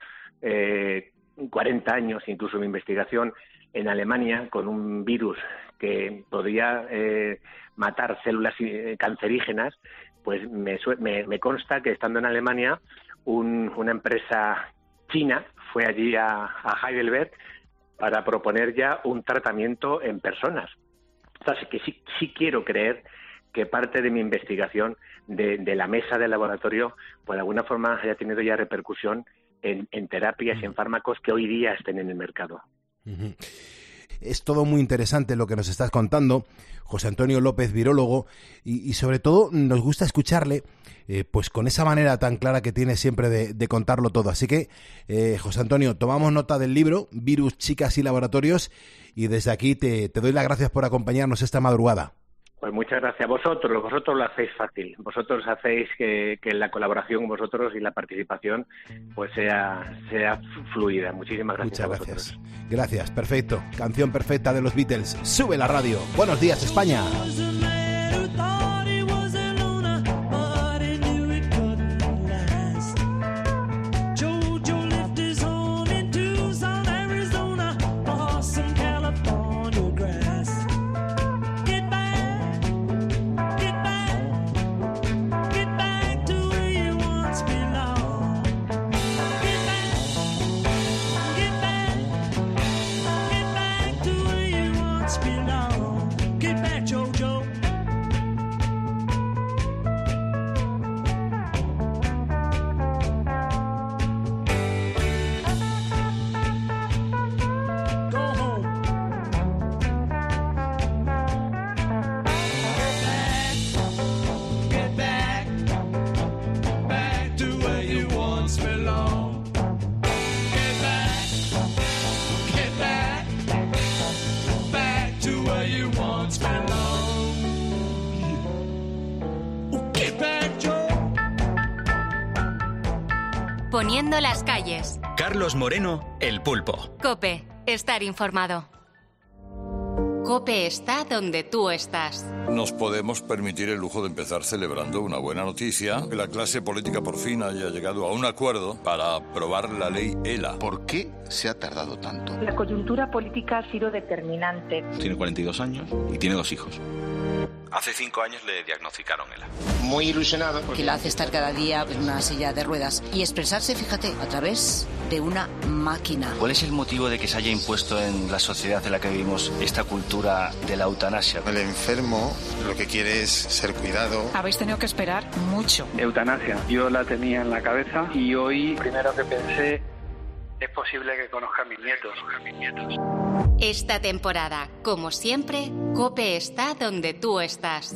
40 años, incluso mi investigación en Alemania con un virus que podía matar células cancerígenas, pues me consta que estando en Alemania una empresa china fue allí a Heidelberg para proponer ya un tratamiento en personas. Así que sí quiero creer que parte de mi investigación de la mesa del laboratorio, pues de alguna forma haya tenido ya repercusión en terapias y en fármacos que hoy día estén en el mercado. Es todo muy interesante lo que nos estás contando, José Antonio López, virólogo, y sobre todo nos gusta escucharle pues con esa manera tan clara que tiene siempre de contarlo todo. Así que, José Antonio, tomamos nota del libro Virus, Chicas y Laboratorios, y desde aquí te doy las gracias por acompañarnos esta madrugada. Pues muchas gracias. Vosotros lo hacéis fácil. Vosotros hacéis que la colaboración con vosotros y la participación pues sea fluida. Muchísimas gracias. Muchas gracias. Gracias, perfecto. Canción perfecta de los Beatles. Sube la radio. Buenos días, España. Poniendo las calles. Carlos Moreno, El Pulpo. COPE. Estar informado. COPE está donde tú estás. Nos podemos permitir el lujo de empezar celebrando una buena noticia, que la clase política por fin haya llegado a un acuerdo para aprobar la ley ELA. ¿Por qué se ha tardado tanto? La coyuntura política ha sido determinante. Tiene 42 años y tiene 2 hijos. Hace 5 años le diagnosticaron ELA. Muy ilusionado. Que la hace estar cada día en una silla de ruedas y expresarse, fíjate, a través de una máquina. ¿Cuál es el motivo de que se haya impuesto en la sociedad en la que vivimos esta cultura de la eutanasia? El enfermo lo que quiere es ser cuidado. Habéis tenido que esperar mucho. Eutanasia. Yo la tenía en la cabeza y hoy, primero que pensé, es posible que conozca a mis nietos. Esta temporada, como siempre, COPE está donde tú estás.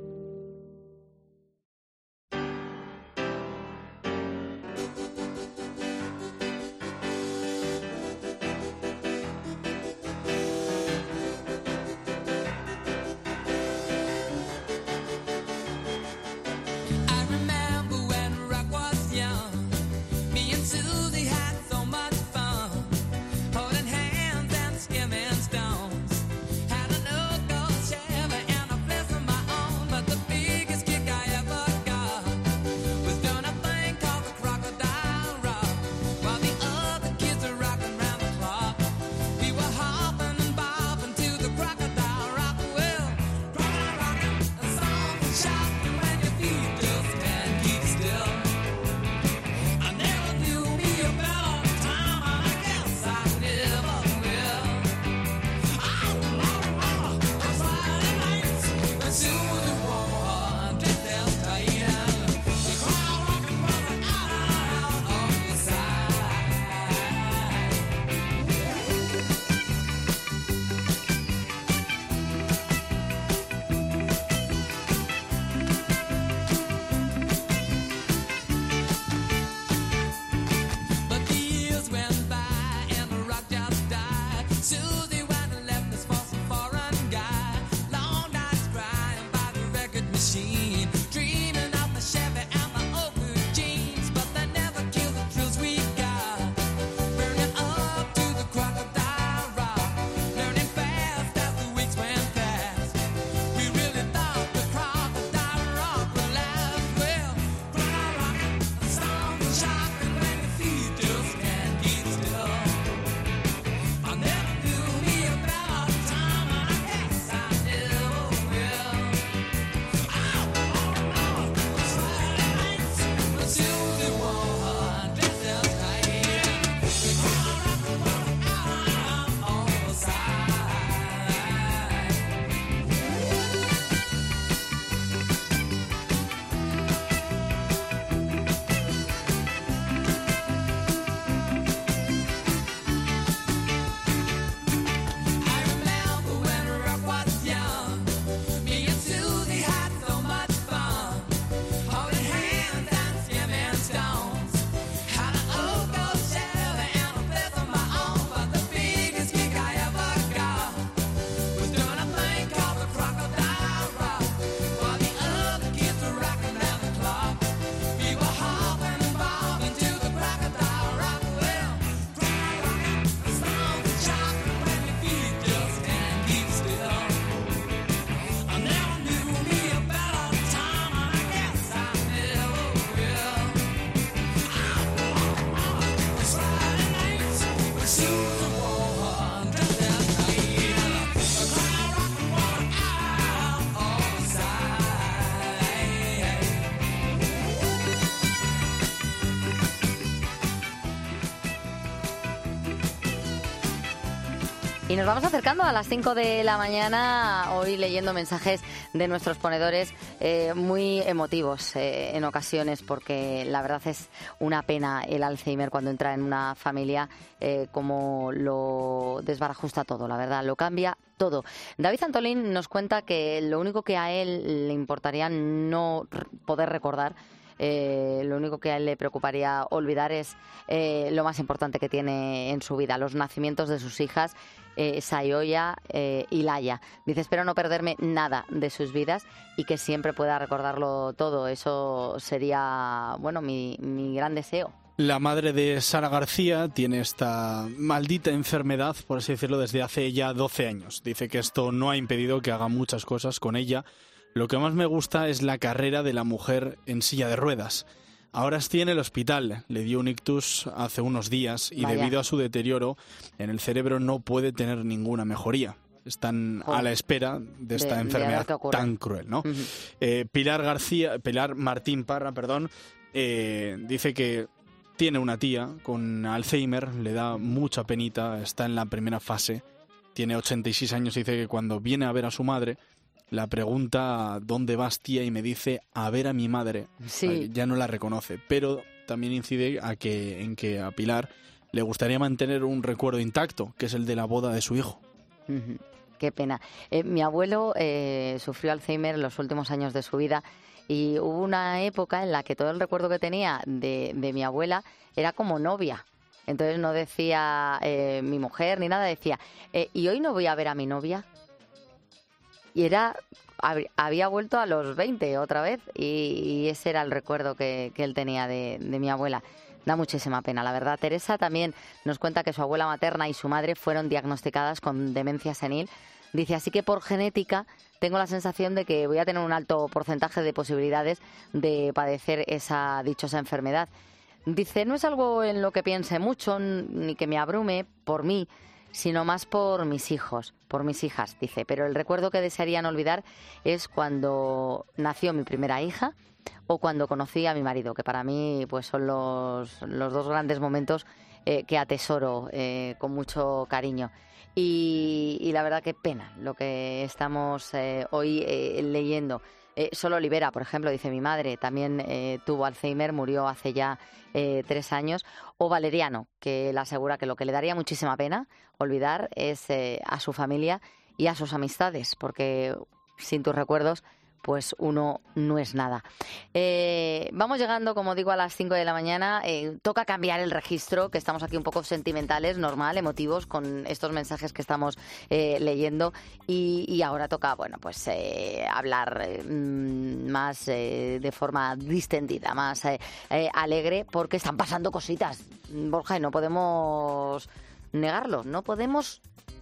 Y nos vamos acercando a las 5 de la mañana, hoy leyendo mensajes de nuestros ponedores muy emotivos en ocasiones, porque la verdad es una pena el Alzheimer cuando entra en una familia, como lo desbarajusta todo, la verdad, lo cambia todo. David Antolín nos cuenta que lo único que a él le importaría no poder recordar, lo único que a él le preocuparía olvidar es lo más importante que tiene en su vida, los nacimientos de sus hijas, Sayoya y Laia. Dice, espero no perderme nada de sus vidas y que siempre pueda recordarlo todo. Eso sería, bueno, mi gran deseo. La madre de Sara García tiene esta maldita enfermedad, por así decirlo, desde hace ya 12 años. Dice que esto no ha impedido que haga muchas cosas con ella. Lo que más me gusta es la carrera de la mujer en silla de ruedas. Ahora está en el hospital, le dio un ictus hace unos días y debido a su deterioro en el cerebro no puede tener ninguna mejoría. Están a la espera de esta enfermedad tan cruel, ¿no? Pilar Martín Parra, dice que tiene una tía con Alzheimer, le da mucha penita, está en la primera fase, tiene 86 años y dice que cuando viene a ver a su madre, la pregunta ¿dónde vas, tía? Y me dice a ver a mi madre. Sí. Ya no la reconoce, pero también incide en que a Pilar le gustaría mantener un recuerdo intacto, que es el de la boda de su hijo. Qué pena. Mi abuelo sufrió Alzheimer en los últimos años de su vida y hubo una época en la que todo el recuerdo que tenía de mi abuela era como novia. Entonces no decía mi mujer ni nada, decía, ¿y hoy no voy a ver a mi novia? Y había vuelto a los 20 otra vez y ese era el recuerdo que él tenía de mi abuela. Da muchísima pena, la verdad. Teresa también nos cuenta que su abuela materna y su madre fueron diagnosticadas con demencia senil. Dice, así que por genética tengo la sensación de que voy a tener un alto porcentaje de posibilidades de padecer esa dichosa enfermedad. Dice, no es algo en lo que piense mucho ni que me abrume por mí, sino más por mis hijos, por mis hijas, dice. Pero el recuerdo que desearían olvidar es cuando nació mi primera hija o cuando conocí a mi marido, que para mí pues son los dos grandes momentos que atesoro con mucho cariño. Y la verdad que pena lo que estamos hoy leyendo. Solo Olivera, por ejemplo, dice mi madre, también tuvo Alzheimer, murió hace ya 3 años. O Valeriano, que le asegura que lo que le daría muchísima pena olvidar es a su familia y a sus amistades, porque sin tus recuerdos pues uno no es nada. Vamos llegando, como digo, a las 5 de la mañana. Toca cambiar el registro, que estamos aquí un poco sentimentales, normal, emotivos, con estos mensajes que estamos leyendo. Y ahora toca, bueno, pues hablar más de forma distendida, más alegre, porque están pasando cositas, Borja, y no podemos negarlo, no podemos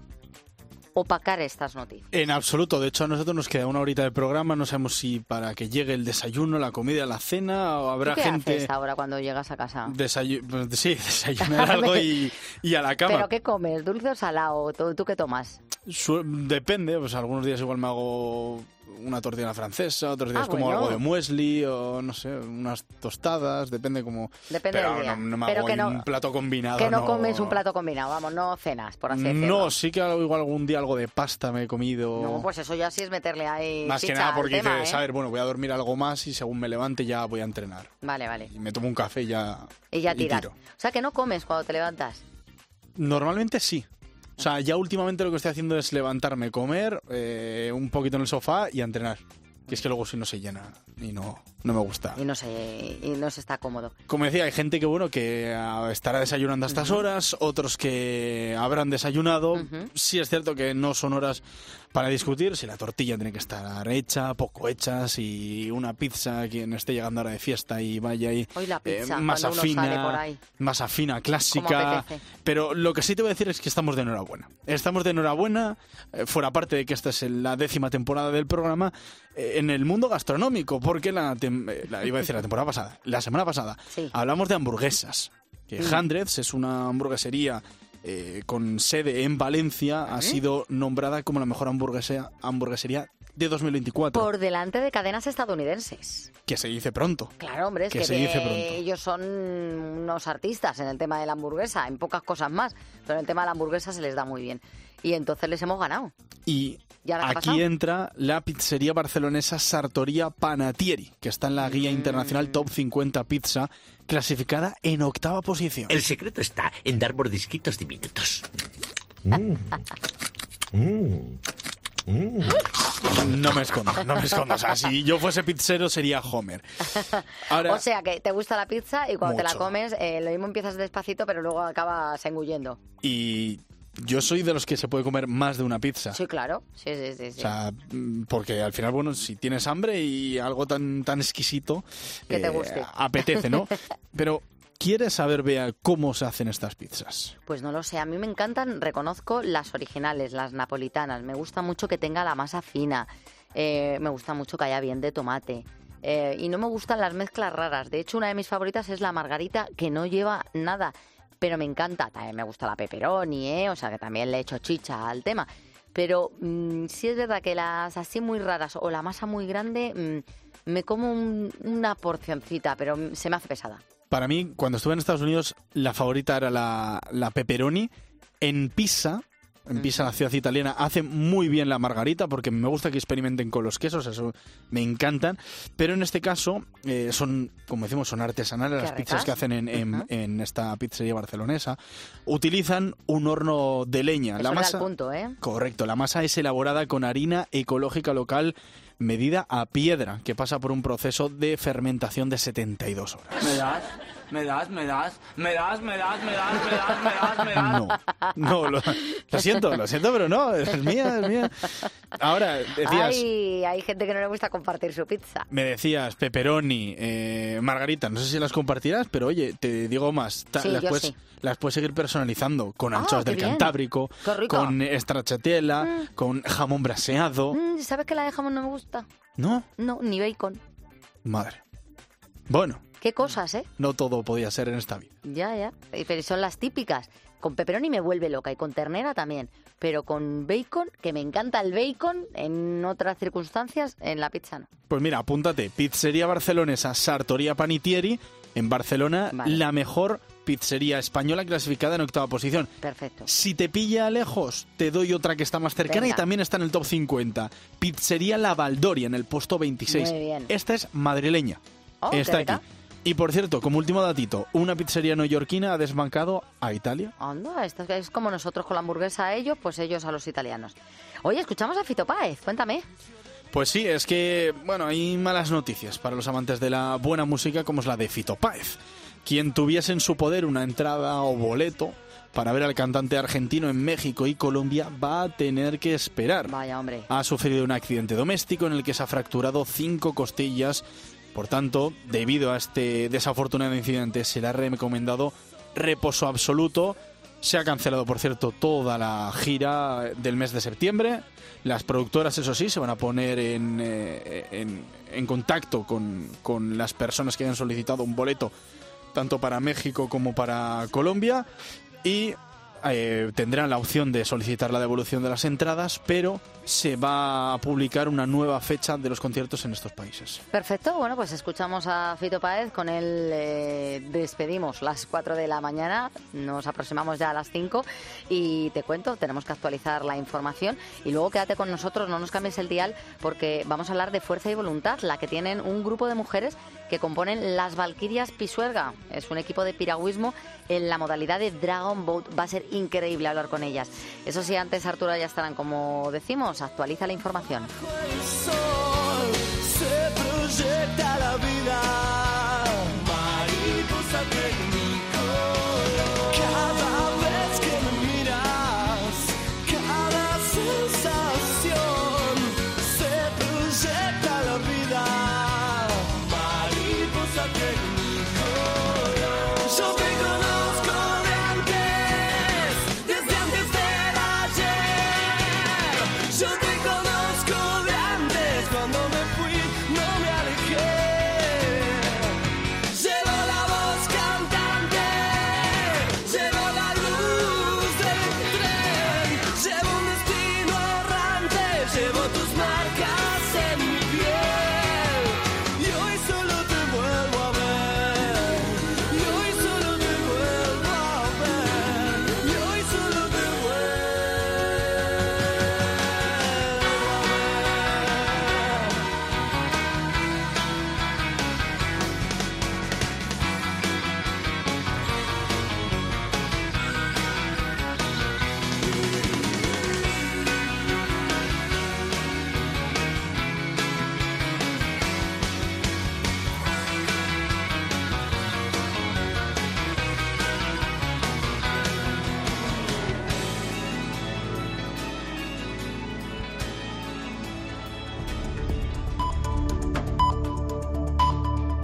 opacar estas noticias. En absoluto. De hecho, a nosotros nos queda una horita de programa. No sabemos si para que llegue el desayuno, la comida, la cena, o habrá ¿Qué gente... haces ahora cuando llegas a casa? Sí, desayunar algo y a la cama. ¿Pero qué comes? ¿Dulce o salado? ¿Tú qué tomas? Depende. Pues algunos días igual me hago una tortilla francesa, otros días como algo de muesli o no sé, unas tostadas, depende como... Depende del día. No me hago un plato combinado. Que no comes un plato combinado, vamos, no cenas, por así decirlo. No, sí que igual algún día algo de pasta me he comido. No, pues eso ya sí es meterle ahí más que nada porque dices, a ver, bueno, voy a dormir algo más y según me levante ya voy a entrenar. Vale. Y me tomo un café y ya tiras. Tiro. O sea, que no comes cuando te levantas. Normalmente sí. O sea, ya últimamente lo que estoy haciendo es levantarme, comer, un poquito en el sofá y a entrenar. Que es que luego si no se llena y no me gusta. Y no se está cómodo. Como decía, hay gente que estará desayunando a estas horas, otros que habrán desayunado. Sí es cierto que no son horas para discutir si la tortilla tiene que estar hecha, poco hecha, si una pizza, quien esté llegando ahora de fiesta y vaya ahí, hoy la pizza, masa fina, clásica. Pero lo que sí te voy a decir es que estamos de enhorabuena. Estamos de enhorabuena, fuera parte de que esta es la 10ª temporada del programa, en el mundo gastronómico, porque iba a decir la temporada pasada, la semana pasada, hablamos de hamburguesas. Que Hundreds es una hamburguesería con sede en Valencia, ha sido nombrada como la mejor hamburguesería de 2024. Por delante de cadenas estadounidenses. Que se dice pronto. Claro, hombre, es que ellos son unos artistas en el tema de la hamburguesa, en pocas cosas más, pero en el tema de la hamburguesa se les da muy bien. Y entonces les hemos ganado. Y aquí entra la pizzería barcelonesa Sartoria Panatieri, que está en la guía internacional Top 50 Pizza, clasificada en 8ª posición. El secreto está en dar mordisquitos diminutos. No me escondo. O sea, si yo fuese pizzero sería Homer. Ahora, o sea, que te gusta la pizza y cuando mucho. te la comes, lo mismo empiezas despacito, pero luego acabas engullendo. Y yo soy de los que se puede comer más de una pizza. Sí, claro. Sí. O sea, porque al final, bueno, si tienes hambre y algo tan exquisito, que te guste. apetece, ¿no? Pero ¿Quieres saber, Bea, cómo se hacen estas pizzas? Pues no lo sé, a mí me encantan, reconozco las originales, las napolitanas. Me gusta mucho que tenga la masa fina, me gusta mucho que haya bien de tomate. Y no me gustan las mezclas raras. De hecho, una de mis favoritas es la margarita, que no lleva nada, pero me encanta. También me gusta la pepperoni, o sea que también le echo chicha al tema. Pero sí es verdad que las así muy raras o la masa muy grande, me como una porcioncita, pero se me hace pesada. Para mí, cuando estuve en Estados Unidos, la favorita era la pepperoni. En Pisa, la ciudad italiana, hace muy bien la margarita, porque me gusta que experimenten con los quesos, eso me encantan. Pero en este caso, son, como decimos, son artesanales las pizzas que hacen en esta pizzería barcelonesa. Utilizan un horno de leña. Eso la masa, al punto, Correcto, la masa es elaborada con harina ecológica local medida a piedra, que pasa por un proceso de fermentación de 72 horas. ¿Me das? No, lo siento, pero no, es mía. Ahora, decías... Hay gente que no le gusta compartir su pizza. Me decías pepperoni, margarita, no sé si las compartirás, pero oye, te digo más, las puedes seguir personalizando con anchoas del Cantábrico, con stracciatella, con jamón braseado. ¿Sabes que la de jamón no me gusta? ¿No? No, ni bacon. Madre. Bueno. Qué cosas, No todo podía ser en esta vida. Ya. Pero son las típicas. Con pepperoni me vuelve loca y con ternera también. Pero con bacon, que me encanta el bacon, en otras circunstancias, en la pizza no. Pues mira, apúntate. Pizzería barcelonesa Sartoria Panitieri, en Barcelona, la mejor pizzería española clasificada en 8ª posición. Perfecto. Si te pilla lejos, te doy otra que está más cercana. Venga. Y también está en el top 50. Pizzería La Valdoria, en el puesto 26. Muy bien. Esta es madrileña. Está aquí. Y por cierto, como último datito, una pizzería neoyorquina ha desbancado a Italia. Anda, esto es como nosotros con la hamburguesa a ellos, pues ellos a los italianos. Oye, escuchamos a Fito Páez, cuéntame. Pues sí, es que, hay malas noticias para los amantes de la buena música, como es la de Fito Páez. Quien tuviese en su poder una entrada o boleto para ver al cantante argentino en México y Colombia va a tener que esperar. Vaya, hombre. Ha sufrido un accidente doméstico en el que se ha fracturado 5 costillas. Por tanto, debido a este desafortunado incidente, se le ha recomendado reposo absoluto. Se ha cancelado, por cierto, toda la gira del mes de septiembre. Las productoras, eso sí, se van a poner en contacto con las personas que hayan solicitado un boleto, tanto para México como para Colombia. Y tendrán la opción de solicitar la devolución de las entradas, pero se va a publicar una nueva fecha de los conciertos en estos países. Perfecto, bueno, pues escuchamos a Fito Páez, con él despedimos las 4 de la mañana, nos aproximamos ya a las 5 y te cuento, tenemos que actualizar la información y luego quédate con nosotros, no nos cambies el dial porque vamos a hablar de Fuerza y Voluntad, la que tienen un grupo de mujeres que componen las Valquirias Pisuerga. Es un equipo de piragüismo en la modalidad de Dragon Boat. Va a ser increíble hablar con ellas. Eso sí, antes, Arturo, ya estarán, como decimos, actualiza la información. El sol se proyecta